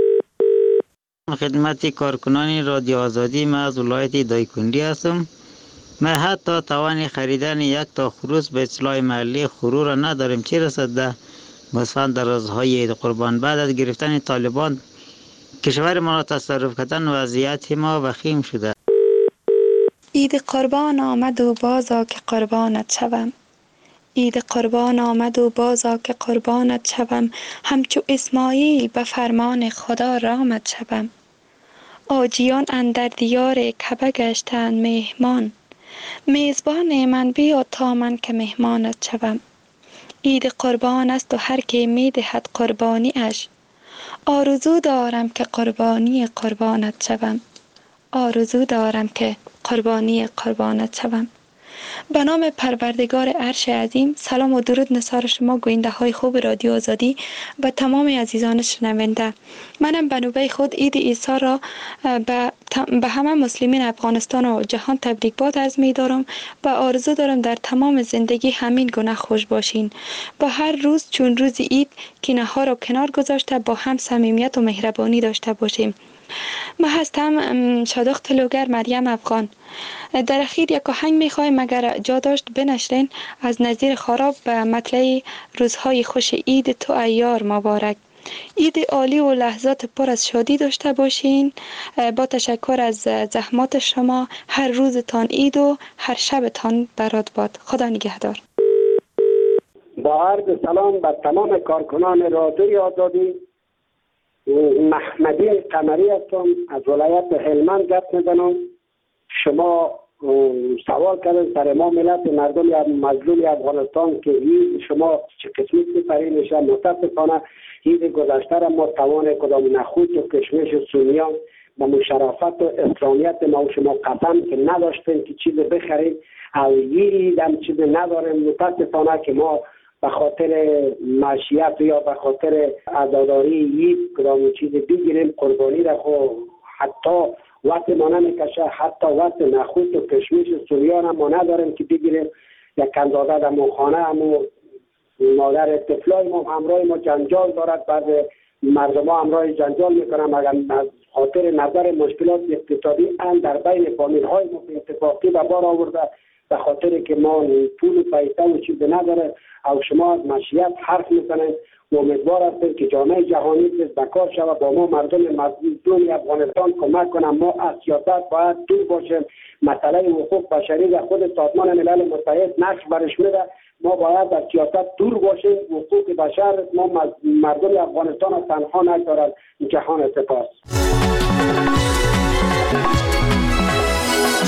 خدمت کارکنان رادیو آزادی، من از ولایت دایکنډي هستم. من حتی توان خریدن یک تا خروس به اصلاح محلی خرو را نداریم، چه رسد ده گوسفند در روزهای عید قربان. بعد از گرفتن طالبان کشور ما را تصرف کردن، وضعیت ما وخیم شده. عید قربان آمد و بازا که قربانت شوم. عید قربان آمد و بازا که قربانت شوم، همچو اسماعیل به فرمان خدا رامت شوم. آجیان اندر دیار کعبه گشتند مهمان، میزبان من بیا تا من که مهمانت شوم. عید قربان است و هر که میدهد قربانی اش، آرزو دارم که قربانی قربانت شوم. آرزو دارم که قربانی قربانت شوم. به نام پروردگار عرش عظیم، سلام و درود نثار شما گوینده های خوب رادیو آزادی و تمام عزیزان شنونده. منم به نوبه خود عید عیسی را به همه مسلمین افغانستان و جهان تبریک باد عرض می دارم و آرزو دارم در تمام زندگی همین گونه خوش باشین. با هر روز چون روز عید کینه ها را کنار گذاشته با هم صمیمیت و مهربانی داشته باشیم. من هستم شادخ تلوگر مریم افغان. در اخیر یک آهنگ میخوایم اگر جا داشت بنشرین از نظیر خراب به مطلع روزهای خوش عید تو ایار مبارک. عید عالی و لحظات پر از شادی داشته باشین. با تشکر از زحمات شما. هر روزتان عید و هر شبتان برات باد. خدا نگهدار. با عرض سلام به تمام کارکنان رادیوی آزادی، محمدی قمری هستم، از ولایت هلمند گپ میزنم. شما سوال کردن سر ما ملت مردم مظلوم افغانستان که عید شما چه قسمی سپری میشه. متاسفانه عید گذشته را ما توان کدام نخود و کشمش و سونیان به مشرفت و اسلامیت ما و شما قسم که نداشتیم که چیز بخریم او عید هم چیز نداریم. متاسفانه که ما به خاطر معیشت یا به خاطر عزاداری عید کدام چیز بگیریم قربانی را خو حتی وقت ما نمیکشه، حتی وقت نخود و کشمش و سوریان هم ما نداریم که بگیریم. یک اندازه در خانه همو مادر طفلای ما همراه ما جنجال دارد، بعد مردم ها همراه جنجال میکنم اگر از خاطر نظر مشکلات اقتصادی ان در بین فامیل های ما اتفاقی به بار آورده به خاطر که ما پول پیسه و چیز نداره. او شما از معیشت حرف میزنید و امیدوار هستیم که جامعه جهانی بکار شود با ما مردم مظلوم افغانستان کمک کنم. ما از سیاست باید دور باشیم. مسئله حقوق بشری در خود سازمان ملل متحد نقش برش میده. ما باید از سیاست دور باشیم. حقوق بشر ما مردم افغانستان را تنها نگذارد جهان. سپاس.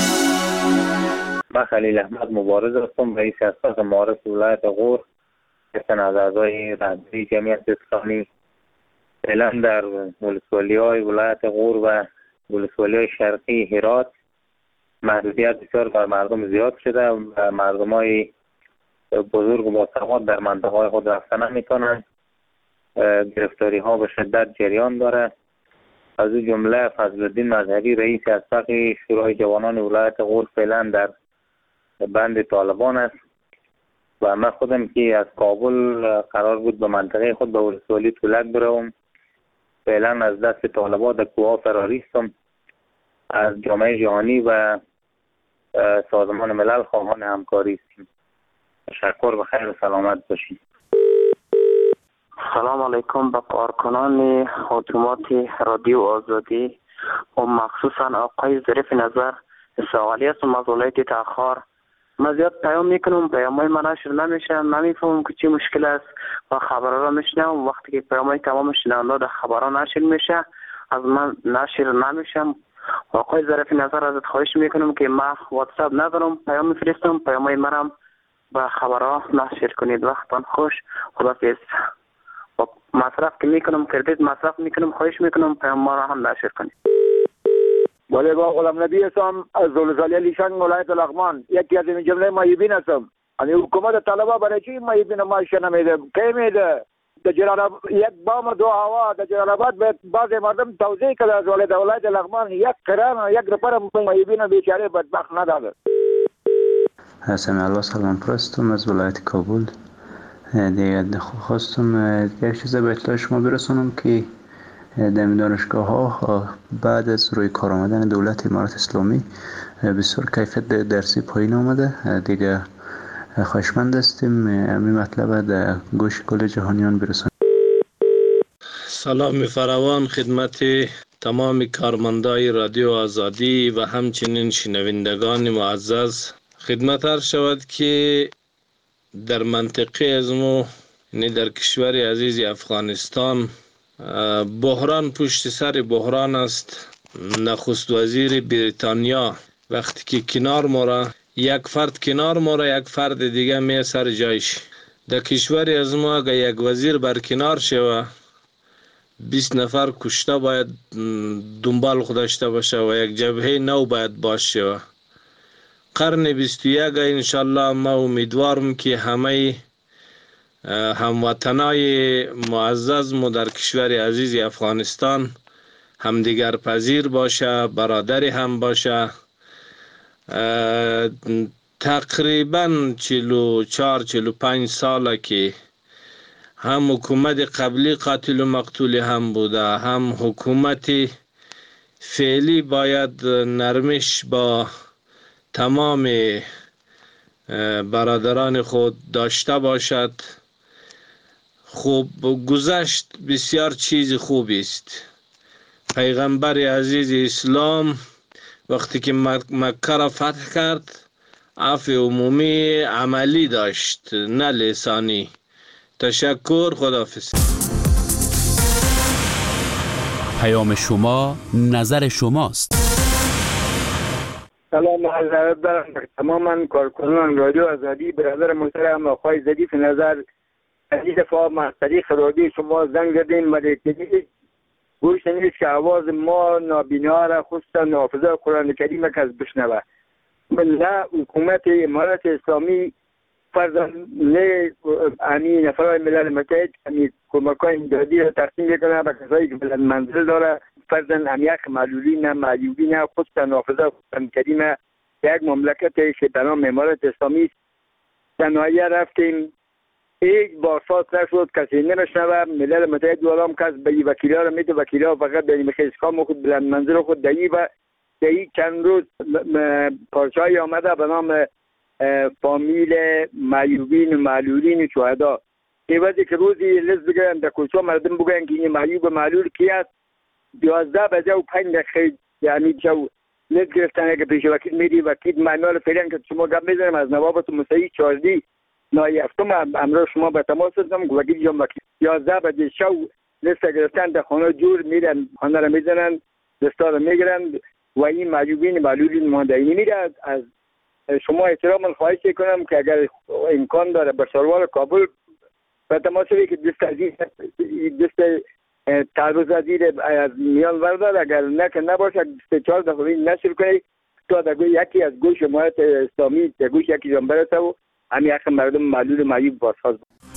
من خلیل احمد مبارز هستم، رئیس اساس معارف ولایت غور. هستند از اعضای رهبری جمعیت اسلامی. فعلا در ولسوالی‌های ولایت غور و ولسوالی‌های شرقی هرات محدودیت بسیار بر مردم زیاد شده و مردم‌های بزرگ و باسواد در منطقه‌های خود رفتن نمی‌کنند. گرفتاری‌ها به شدت جریان داره. از او جمله فضلالدین مظهری رئیس اسبق شورای جوانان ولایت غور فعلا در بند طالبان است و من خودم که از کابل قرار بود به منطقه خود به ولسوالی تولک بروم، فعلا از دست طالبان در کوها فراری هستم. از جامعه جهانی و سازمان ملل خواهان همکاری هستیم. تشکر، و خیر و سلامت باشید. سلام علیکم به کارکنان خدمات رادیو آزادی و مخصوصا آقای ظریف نظر سوالی هستم از ولایت تاخار. من زیاد پیام میکنم، پیامای من نشر نمیشه، نمیفهمم که چی مشکل است و خبرها را میشنم. وقتی که پیامای تمام شنونده خبرها نشر میشه از من نشر نمیشم. آقای ظریف نظر ازت خواهش میکنم که من واتساپ ندارم، پیام میفرستم، پیامای منم به خبرها نشر کنید. وقتان خوش، خداحافظ. و مصرف که میکنم، کردیت مصرف میکنم، خواهش میکنم پیام ما را هم نشر کنید. بله، با غلام نبی هستم از ولسوالی لیشان ولایت لغمان. یکی از این جمله مایبین هستم. یعنی حکومت طالبا برای چی مایبین ماش نمیده؟ کی میده؟ در یک بام دو هوا در جلال آباد به بعض مردم توضیح کرده از ولایت لغمان یک قران یک رپر مایبین بیچاره بدبخت نداده. حسن الله سلام پرستم از ولایت کابل. دیگه خواستم یک چیز به اطلاع شما برسونم که در دانشگاه ها بعد از روی کار آمدن دولت امارات اسلامی بسیار کیفیت درسی پایین آمده. دیگه خواهشمند هستیم این مطلب در گوش کل جهانیان برسونیم. سلام فراوان خدمت تمام کارمندای رادیو آزادی و همچنین شنوندگان معزز. خدمت عرض شود که در منطقه از ما، یعنی در کشور عزیز افغانستان، بحران پشت سر بحران است. نخست وزیر بریتانیا وقتی که کنار موره، یک فرد کنار موره، یک فرد دیگه می سر جایش. در کشور از ما اگر یک وزیر برکنار شوه 20 نفر کشته باید دنبال خودشته باشه و یک جبهه نو باید باش شوه. قرن 21 انشالله ما امیدوارم که همه هموطنای معزز ما در کشور عزیز افغانستان همدیگر پذیر باشه، برادری هم باشه. تقریبا 44-45 ساله که هم حکومت قبلی قاتل و مقتول هم بوده، هم حکومت فعلی باید نرمش با تمام برادران خود داشته باشد. خوب گذشت بسیار چیز خوبی است. پیغمبر عزیز اسلام وقتی که مکه را فتح کرد عفو عمومی عملی داشت نه لسانی. تشکر، خداحافظ. پیام شما نظر شماست. سلام عرض دارم تماما کارکنان رادیو آزادی. برادر محترم آقای ظریف نظر، این دفعه ما طریق رادیو شما زنگ زدیم و گوش نیست که آواز ما نابینا را خصوصا حافظه قرآن کریم کس بشنوه. نه حکومت امارات اسلامی فرضاً نه امی نفرهای ملل متحد امی کمک‌های امدادی را تقسیم میکنه به کسایی که بلند منزل داره. فرضاً امیق معلولی نه معیوبی نه خصوصا حافظه قرآن کریم یک مملکت که به نام امارات اسلامی صنایع رفتیم هیچ بارساز نشد، کسی نمیشنوه. ملل متحد عالم کس به این وکیلا را میده، وکیلا فقط به این خیزکام خود بلند منزل خود دهی چند روز پارچه‌ای آمده به نام فامیل معیوبین و معلولین و شهدا. ایوازی که روزی لز بگن در کوچه مردم بگن که این معیوب و معلول کی است 12 بجه و 5 دقیقه یعنی جو لز گرفتن که پیش وکیل میری وکیل معمول فعلا که شما گپ میزنم از نوابت مسیحی چاردی نایی هفتم امروز شما به تماس هستم وکیل جام وکیل 11 بجه شو لست گرفتن در خانه جور میرن خانه را میزنن لستا را میگیرن و این معیوبین معلولین ماندنی میره. از شما احترام خواهش کنم که اگر امکان داره به شاروار کابل و تماشایی که دست تعرض عزیز از میان وردار اگر نباشه 4 دفعه نشر کنید تا در یکی از گوش جماعت اسلامی در گوش یکی جان برسه و همین حق مردم معلول معیوب بازخواست.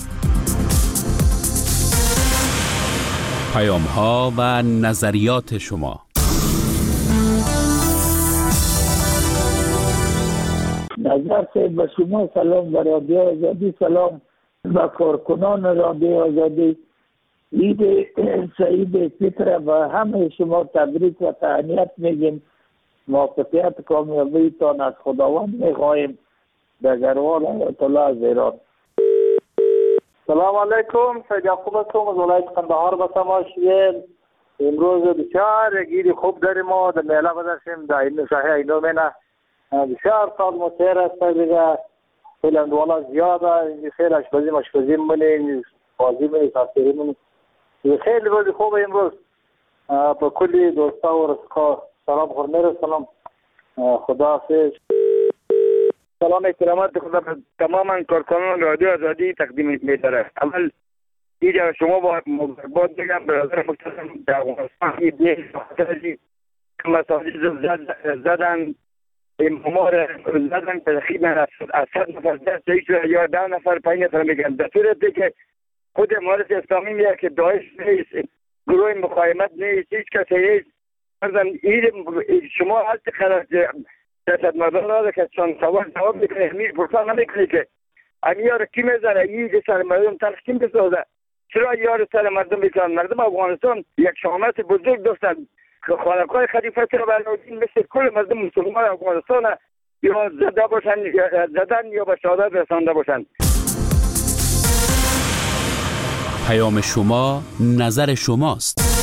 پیام ها و نظریات شما. نظر صاحب به شما سلام، به رادیو آزادی سلام، به کارکنان رادیو آزادی عید سعید فطر و همه شما تبریک و تهنیت میگیم. موفقیت کامیابی تان از خداوند میخواهیم. دگروان آیت الله از ایران. سلام علیکم، سید یعقوب هستم از ولایت قندهار به تماشای. امروز بسیار گیری خوب داریم ما در میله بدرشیم در این شاهی اینو مینه بسیار سال متیر است دیگه. خیلی اندوالا زیاده، خیلی اشپزی منی بازی منی تاثیری منی خیلی روزی خوب امروز. با کلی دوستا و رسکا سلام خورمه رسلم. خدا حافظ. سلام احترامات خدا به تماما کارکنان رادیو آزادی تقدیم می‌دارم. اول اینجا شما با مبارکباد بگم برادر محترم در افغانستان این مساجد زدن امامار زدن تقریبا از 100 نفر دست یا 10 نفر 5 نفر میگن در صورتی که خود امارت اسلامی میگه که داعش نیست، گروه مقاومت نیست، هیچ کسی نیست. شما هستی خلاص دست مردم را که چون سوال جواب میکنه همین پرسان نمیکنه که همین یار کی میزنه این سر مردم تلخ کیم بسازه؟ چرا یار سر مردم میکنن؟ مردم افغانستان یک شامت بزرگ داشتن که خانقاه خلیفه را بلودین مثل کل مردم مسلمان افغانستان یا زده باشن زدن یا به شهادت رسانده باشن. پیام شما نظر شماست.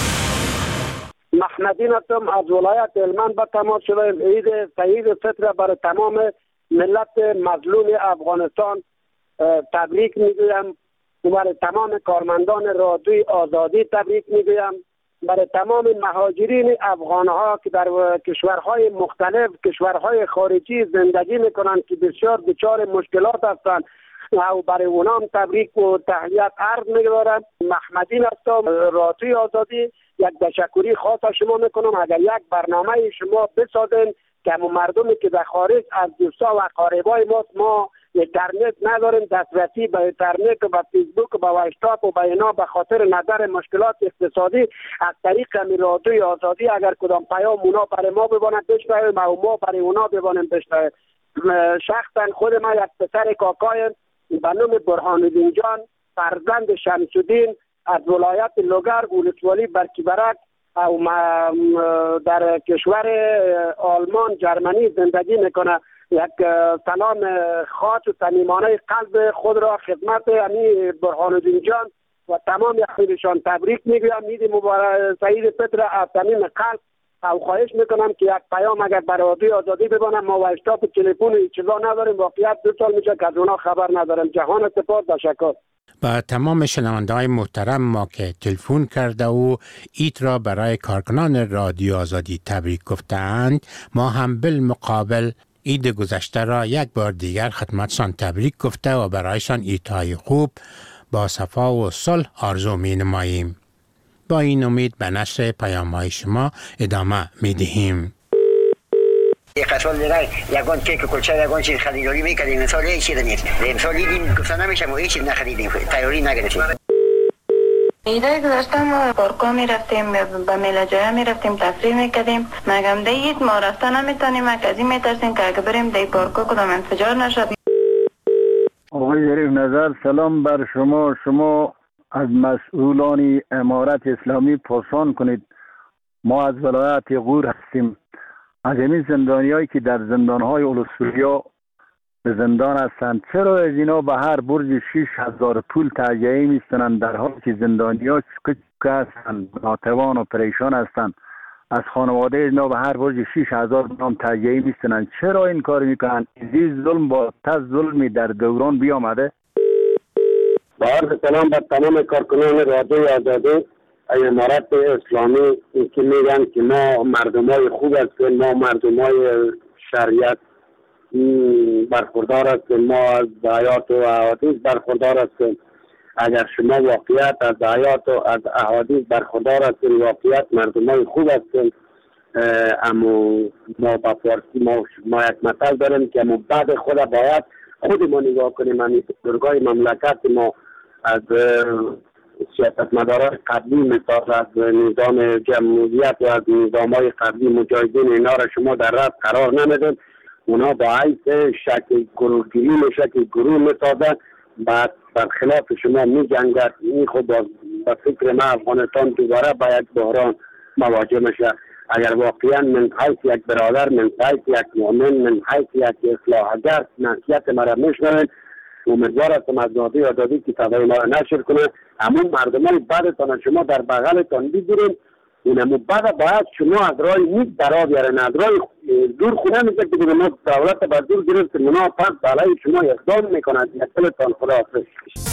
محمدین هستم از ولایت هلمند به تماس شدم. عید سعید فطر برای تمام ملت مظلوم افغانستان تبریک میگویم. برای تمام کارمندان رادیوی آزادی تبریک میگویم. برای تمام مهاجرین افغان ها که در کشورهای مختلف کشورهای خارجی زندگی میکنند که بسیار دچار مشکلات هستند و برای اونام تبریک و تحیت عرض می‌دارم. محمدین هستم رادیوی آزادی. یک تشکری خاص از شما میکنم اگر یک برنامه شما بسازین که مردمی که در خارج از دوستا و اقاربای ما اینترنت نداریم، دسترسی به اینترنت و به فیسبوک و به واتساپ و به اینا به خاطر نظر مشکلات اقتصادی از طریق رادیوی آزادی اگر کدام پیام اونا برای ما ببانند بشنویم و ما برای اونا ببانیم بشنویم. شخصا خود ما یک پسر کاکایم به نام برهان‌الدین جان فرزند شمس‌الدین از ولایت لوگر ولسوالی برکیبرک او در کشور آلمان جرمنی زندگی میکنه. یک سلام خاص و صمیمانه قلب خود را خدمت امی برهان‌الدین جان و تمام یخیرشان تبریک میگویم. عید مبارک سعید فطر از صمیم قلب او خواهش میکنم که یک پیام اگر برای رادیوی آزادی ببانم ما واتساپ تلفن هیچ چیزا نداریم. واقعیت 2 سال میشه که از اونا خبر ندارم. جهان سپاس تشکر. با تمام شنونده های محترم ما که تلفن کرده و ایت را برای کارکنان رادیو آزادی تبریک گفتند، ما هم بالمقابل عید گذشته را یک بار دیگر خدمتشان تبریک گفته و برایشان عیدهای خوب با صفا و صلح آرزو می نماییم. با این امید به نشر پیام های شما ادامه می دهیم. یک سال دیگه یگان کیک کلچه یگان چیز خریداری میکردیم. امسال هیچ چیز نیست. امسال دیدیم گفتن نمیشه ما هیچ چیز نخریدیم. تیاری نگرفتیم. ایده گذاشته ما پارکا میرفتیم به میله‌جویا میرفتیم تفریح میکردیم. مگم دید ما رفته نمیتونیم که از این میترسیم که اگه بریم دی پارکا کدام انفجار نشد. آقای ظریف نظر سلام بر شما از مسئولان امارت اسلامی پرسان کنید. ما از ولایت غور هستیم. از این زندانیایی که در زندانهای اولوسولیا به زندان هستند چرا از اینا به هر برج 6,000 پول تهیه میستنند در حالی که زندانی‌ها که هستند ناتوان و پریشان هستند؟ از خانواده اینا به هر برج 6,000 نام تهیه میستنند. چرا این کار میکنند؟ این ظلم با ظلمی در دوران بیامده. با عرض سلام بر تمام کارکنان رادیوی آزادی امارت اسلامی که میگن که ما مردمای خوب هستیم، ما مردمای شریعت برخوردار هستیم، ما از حیات و حوادث برخوردار هستیم. اگر شما واقعیت از آیات و از احادیث برخوردار هستین، واقعیت مردمای خوب هستین، اما ما با فارسی ما یک مثل داریم که ما بعد خود باید خود ما نگاه کنیم. همین بزرگای مملکت ما از سیاستمداران قبلی مثال از نظام جمهوریت و از نظام‌های قبلی مجاهدین، اینا را شما در رأس قرار نمیدید. اونا با حیث شکل گروهگیری شکل گروه میسازند، بعد برخلاف شما می جنگد. این خود با فکر ما افغانستان دوباره با یک بحران مواجه میشه. اگر واقعا من حیث یک برادر، من حیث یک مؤمن، من حیث یک اصلاحگر نصیحت مرا میشنوید، امیدوار هستم از نادی آزادی که صدای ما را نشر کنه. همون مردمای بعدتان شما در بغلتان بگیریم، اینمو بعد باید شما از راه نیک درا بیارن، از راه دور خونه میشه که دیگه ما دولت با دور گرفت اونا پس بالای شما اقدام میکنند. یکلتان خدا حافظ.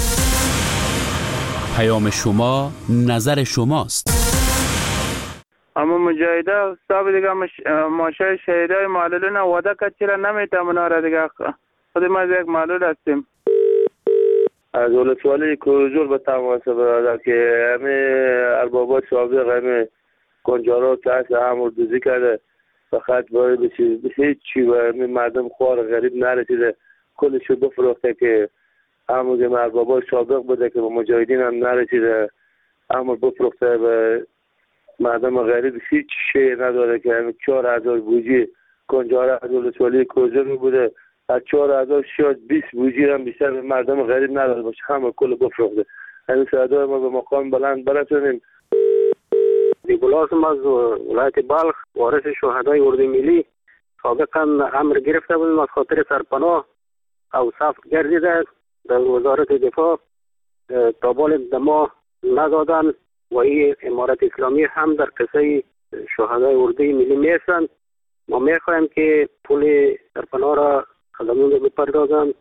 پیام شما نظر شماست. اما مجاهده صاحب دیگه ماشه شهیدای معلولین وعده کرد چرا نمیتم اونا را دیگه خود ما یک معلول هستیم. از ولسوالی کوزور به تماس برادر که همه اربابات سابق همه کنجارا کس همون دوزی کرده، فقط باید به هیچ چی و همه مردم خوار غریب نرسیده، کلشو بفروخته که همون اربابات سابق بوده که به مجاهدین هم نرسیده، همون بفروخته به مردم غریب هیچ شی نداره که همه 4000 بوجی کنجارا از ولسوالی کوزور بوده، از 4000 شاید 20 بوجی هم بیشتر مردم غریب نداره باشه، همه کل بفروخته. همین صدای ما به مقام بلند برسونیم. نیکولاسم از ولایت بلخ، وارث شهدای اردوی ملی. سابقا امر گرفته بودیم از خاطر سرپناه او صف گردیده در وزارت دفاع، تا بالد ما ندادن و این امارت اسلامی هم در قصه شهدای اردوی ملی میرسند. ما میخوایم که پول سرپناه را خدمون بپردازند.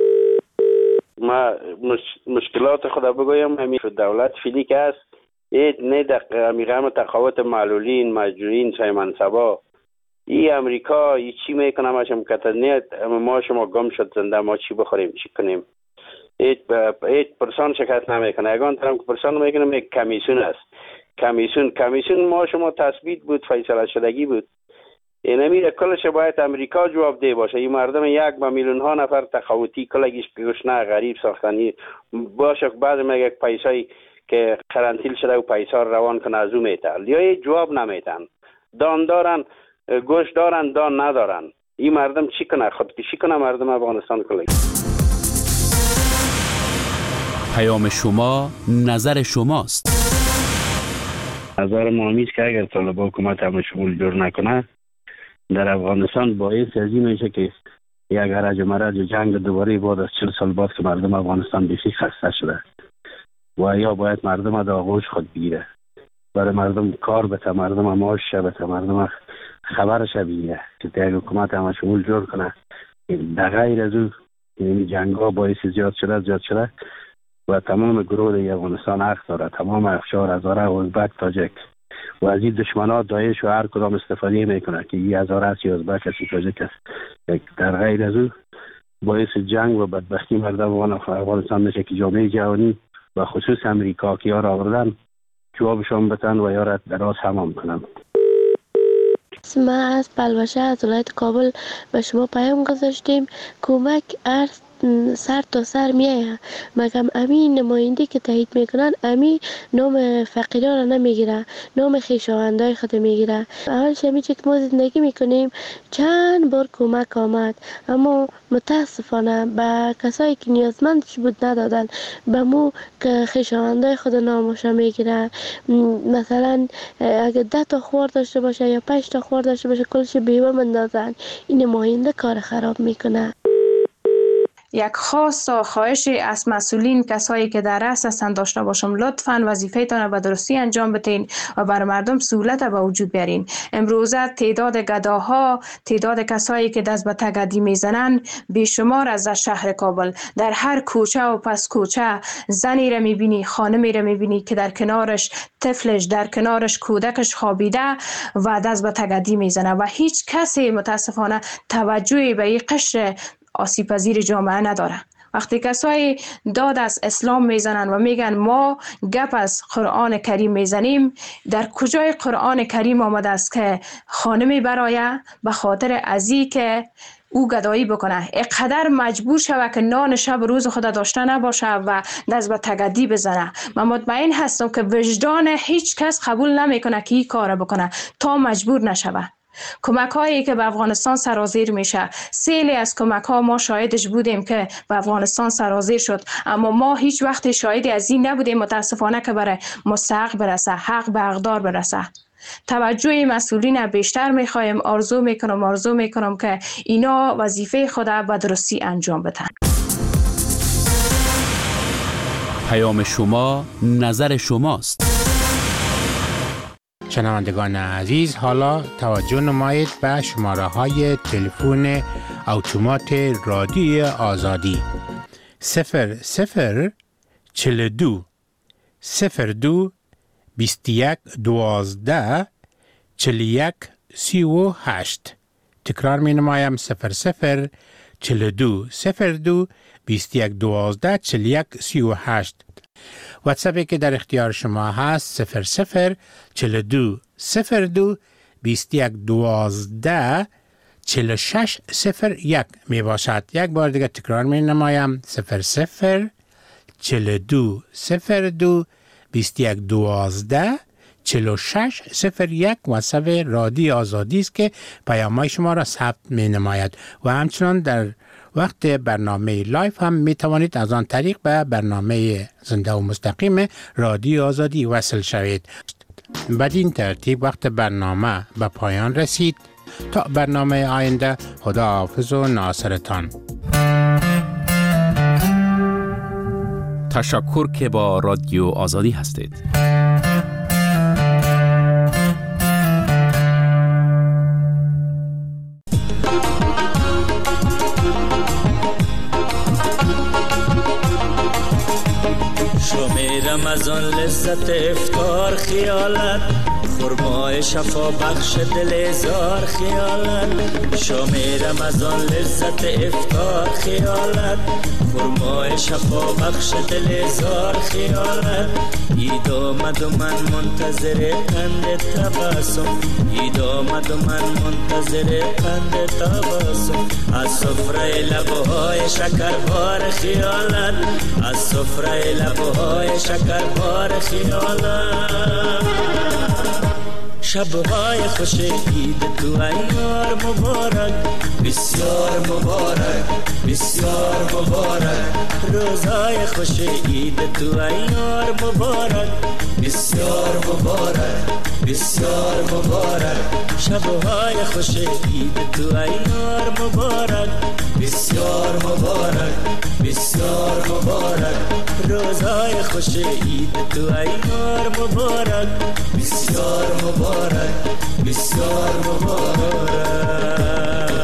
ما مشکلات خدا بگویم، همین دولت فیلی که است نه در میگم تقاوت معلولین مجروحین سای منصبا ای امریکا ای چی میکنه ماشم کتنیت ما شما گم شد زنده ما چی بخوریم چی کنیم. ایت پرسان شکایت نمیکنه، یگان طرف که پرسان میکنه یک کمیسیون است. کمیسیون ما شما تثبیت بود، فیصله شدگی بود. اینمی کلش باید امریکا جواب ده باشه. این مردم 1 میلیون ها نفر تقاوتی کلگیش گشنه غریب ساختنی باشه، بعد میگه پیسایی که قرنطیل شده و پیسا روان کنه از او میتن یا جواب نمیتن. دان دارن گوش دارن دان ندارن. این مردم چی کنه؟ خودکشی کنه مردم افغانستان کلی. پیام شما نظر شماست. نظر ما همیست که اگر طالبان حکومت همه شمول جور نکنه در افغانستان باعث از این میشه که یک هرج و مرج و جنگ دوباره بعد از 40 سال بعد که مردم افغانستان بسیار خسته شده و یا باید مردم در آغوش خود بگیره، برای مردم کار بده، مردم معاش بده، مردم خبرش بگیره که یک حکومت همه شمول جور کنه. در غیر از او این جنگ ها باعث زیاد شده و تمام گروه افغانستان حق داره، تمام افشار هزاره ازبک تاجک و از این دشمنات داعش و هر کدام استفاده میکنه که این هزاره است یا ازبک است یا تاجک است. در غیر از او باعث جنگ و بدبختی مردم افغانستان میشه که جامعه جهانی و خصوص امریکا که یار آوردن جوابشان بتن و یارت دراز همام کنن. ما از بلوشه از ولایت کابل به شما پیام گذاشتیم. کمک ارز سر تا سر میایه، مگم امی نماینده که تایید میکنن امی نام فقیران را نمیگیره، نام خویشاوندای خود میگیره. اول شمی که ما زندگی میکنیم چند بار کمک آمد، اما متاسفانه به کسایی که نیازمندش بود ندادن، به مو که خویشاوندای خود نامش میگیره. مثلا اگه 10 تا خوار داشته باشه یا 5 تا خوار داشته باشه کلش بیوه مندازن. این نماینده کار خراب میکنه. یک خواست و خواهشی از مسئولین، کسایی که در رأس هستند داشته باشم، لطفاً وظیفه‌تان به درستی انجام بدین و بر مردم سهولت به وجود بیارین. امروزه تعداد گداها، تعداد کسایی که دست به تگدی میزنن بیشمار از شهر کابل. در هر کوچه و پس کوچه زنی را میبینی، خانمی را میبینی که در کنارش طفلش، در کنارش کودکش خوابیده و دست به تگدی میزنه و هیچ کسی متاسفانه توجهی به این قشر آسیب پذیر جامعه نداره. وقتی کسایی داد از اسلام میزنن و میگن ما گپ از قرآن کریم میزنیم، در کجای قرآن کریم آمده است که خانمی برای به خاطر ازی که او گدایی بکنه اقدر مجبور شود که نان شب روز خود داشته نباشه و دست به تگدی بزنه؟ من مطمئن هستم که وجدان هیچ کس قبول نمیکنه که این کار بکنه تا مجبور نشوه. کمک هایی که به افغانستان سرازیر میشه، سیلی از کمک ها ما شاهدش بودیم که به افغانستان سرازیر شد، اما ما هیچ وقت شاهدی از این نبودیم متاسفانه که برای مستحق برسه، حق به حقدار برسه. توجه مسئولین بیشتر میخوایم. آرزو میکنم که اینا وظیفه خود به درستی انجام بدن. پیام شما نظر شماست. شنوندگان عزیز، حالا توجه نمایید به شماره های تلفن اتومات رادیو آزادی 00 42 02 21 12 41 38. تکرار می نمایم 00 42 02 21 12 41 38. واتساپی که در اختیار شما هست 00 42 02 21 12 46 01 می باشد. یک بار دیگه تکرار می نمایم 00 42 02 21 12 46 01. واتساپ رادیو آزادی است که پیام‌های شما را ثبت می نماید و همچنان در وقت برنامه لایف هم می توانید از آن طریق به برنامه زنده و مستقیم رادیو آزادی وصل شوید. بدین ترتیب وقت برنامه به پایان رسید. تا برنامه آینده، خدا حافظ و ناصرتان. تشکر که با رادیو آزادی هستید. شمیرم از آن لذت افطار خیالت، خرمای شفا بخش دل زار خیالت. شمیرم از آن لذت افطار خیالت، خرمای شفا بخش دل زار خیالت. عید آمد و من منتظر قند تبسم، عید آمد و من منتظر قند تبسم. از سفره لبهای شکربار خیالت، از سفره لبهای شکربار خیالت. شبهای خوش عید تو ایار مبارک، بسیار مبارک بسیار مبارک. روزهای خوش عید تو ایار مبارک، بسیار مبارک بسیار مبارک. شبهای خوش عید تو ایار مبارک، بسیار مبارک بسیار مبارک. روزهای خوش عید تو ایار مبارک، بسیار مبارک بسیار مبارک.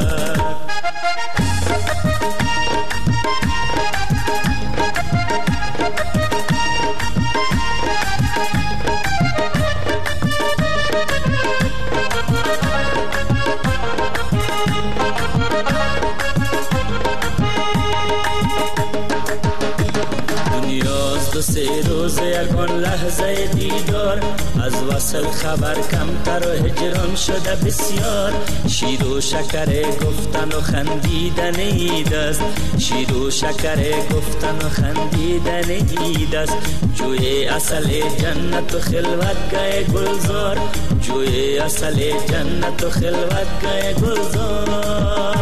دو سه روز یکان لحظه دیدار، از وصل خبر کمتر و هجران شده بسیار. شیر و شکر گفتن و خندیدن عید است، شیر و شکر گفتن و خندیدن عید است. جوی اصل جنت و خلوتگاه گلزار، جوی اصل جنت و خلوتگاه گلزار.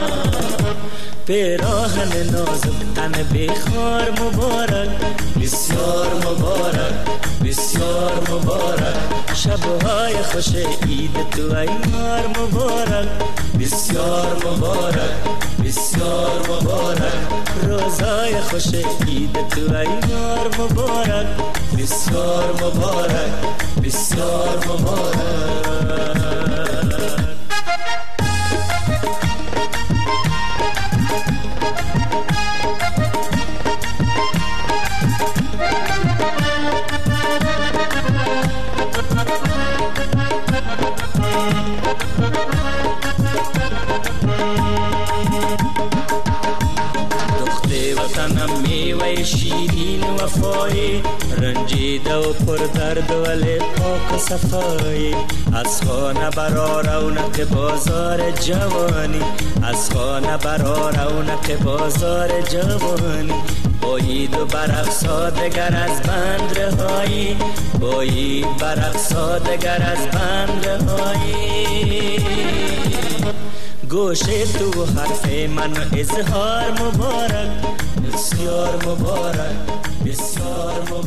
پیراهن نازک تن بخار مبارک، بسیار مبارک بسیار مبارک. شبهای خوش عید تو ایار مبارک، بسیار مبارک بسیار مبارک. روزهای خوش عید تو ایار مبارک، بسیار مبارک بسیار مبارک. وفایی، رنجیده و پر درد ولی پاک و صفایی. از خانه برا رونق بازار جوانی، از خانه برا رونق بازار جوانی. باید و برقصا دگر از بند رهایی، باید برقصا دگر از بند رهایی. گوش تو حرف من اظهار مبارک، بسیار مبارک، بسیار مبارک.